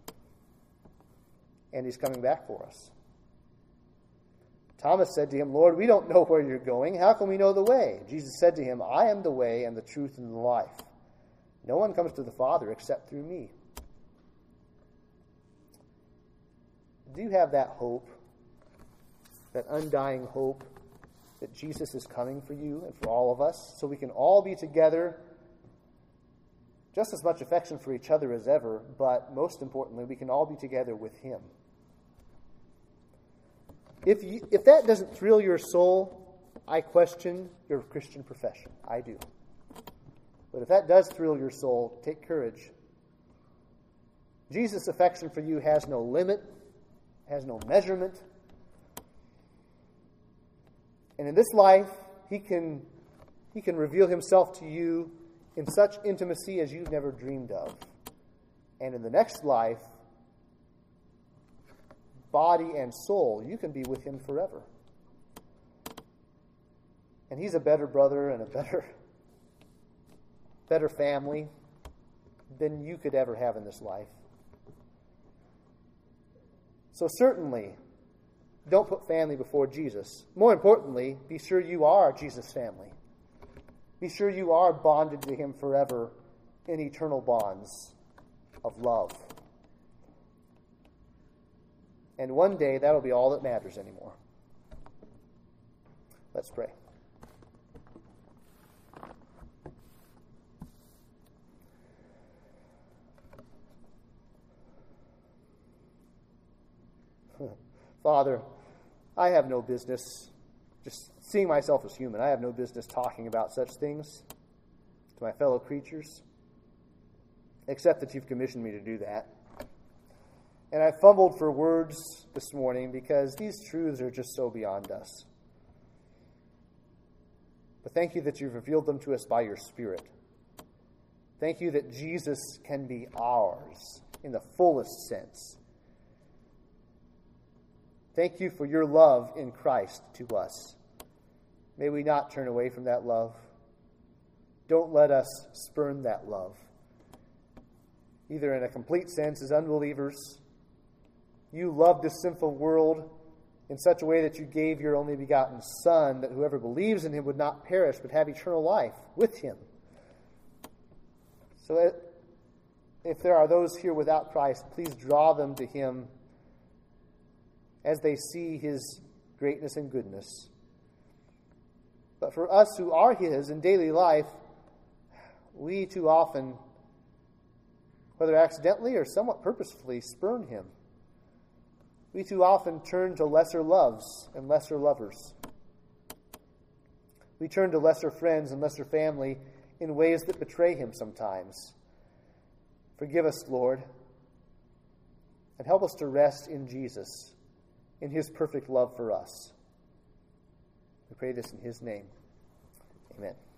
And he's coming back for us. Thomas said to him, "Lord, we don't know where you're going. How can we know the way?" Jesus said to him, "I am the way and the truth and the life. No one comes to the Father except through me." Do you have that hope, that undying hope that Jesus is coming for you and for all of us, so we can all be together, just as much affection for each other as ever, but most importantly, we can all be together with him? If you, if that doesn't thrill your soul, I question your Christian profession. I do. But if that does thrill your soul, take courage. Jesus' affection for you has no limit, has no measurement. And in this life, he can, he can reveal himself to you in such intimacy as you've never dreamed of. And in the next life, body and soul, you can be with him forever. And he's a better brother and a better, better family than you could ever have in this life. So certainly, don't put family before Jesus. More importantly, be sure you are Jesus' family. Be sure you are bonded to him forever in eternal bonds of love. And one day, that'll be all that matters anymore. Let's pray. Father, I have no business, just seeing myself as human, I have no business talking about such things to my fellow creatures, except that you've commissioned me to do that. And I fumbled for words this morning because these truths are just so beyond us. But thank you that you've revealed them to us by your Spirit. Thank you that Jesus can be ours in the fullest sense. Thank you for your love in Christ to us. May we not turn away from that love. Don't let us spurn that love, either in a complete sense as unbelievers. You loved this sinful world in such a way that you gave your only begotten Son, that whoever believes in him would not perish but have eternal life with him. So if there are those here without Christ, please draw them to him as they see his greatness and goodness. But for us who are his in daily life, we too often, whether accidentally or somewhat purposefully, spurn him. We too often turn to lesser loves and lesser lovers. We turn to lesser friends and lesser family in ways that betray him sometimes. Forgive us, Lord, and help us to rest in Jesus, in his perfect love for us. We pray this in his name. Amen.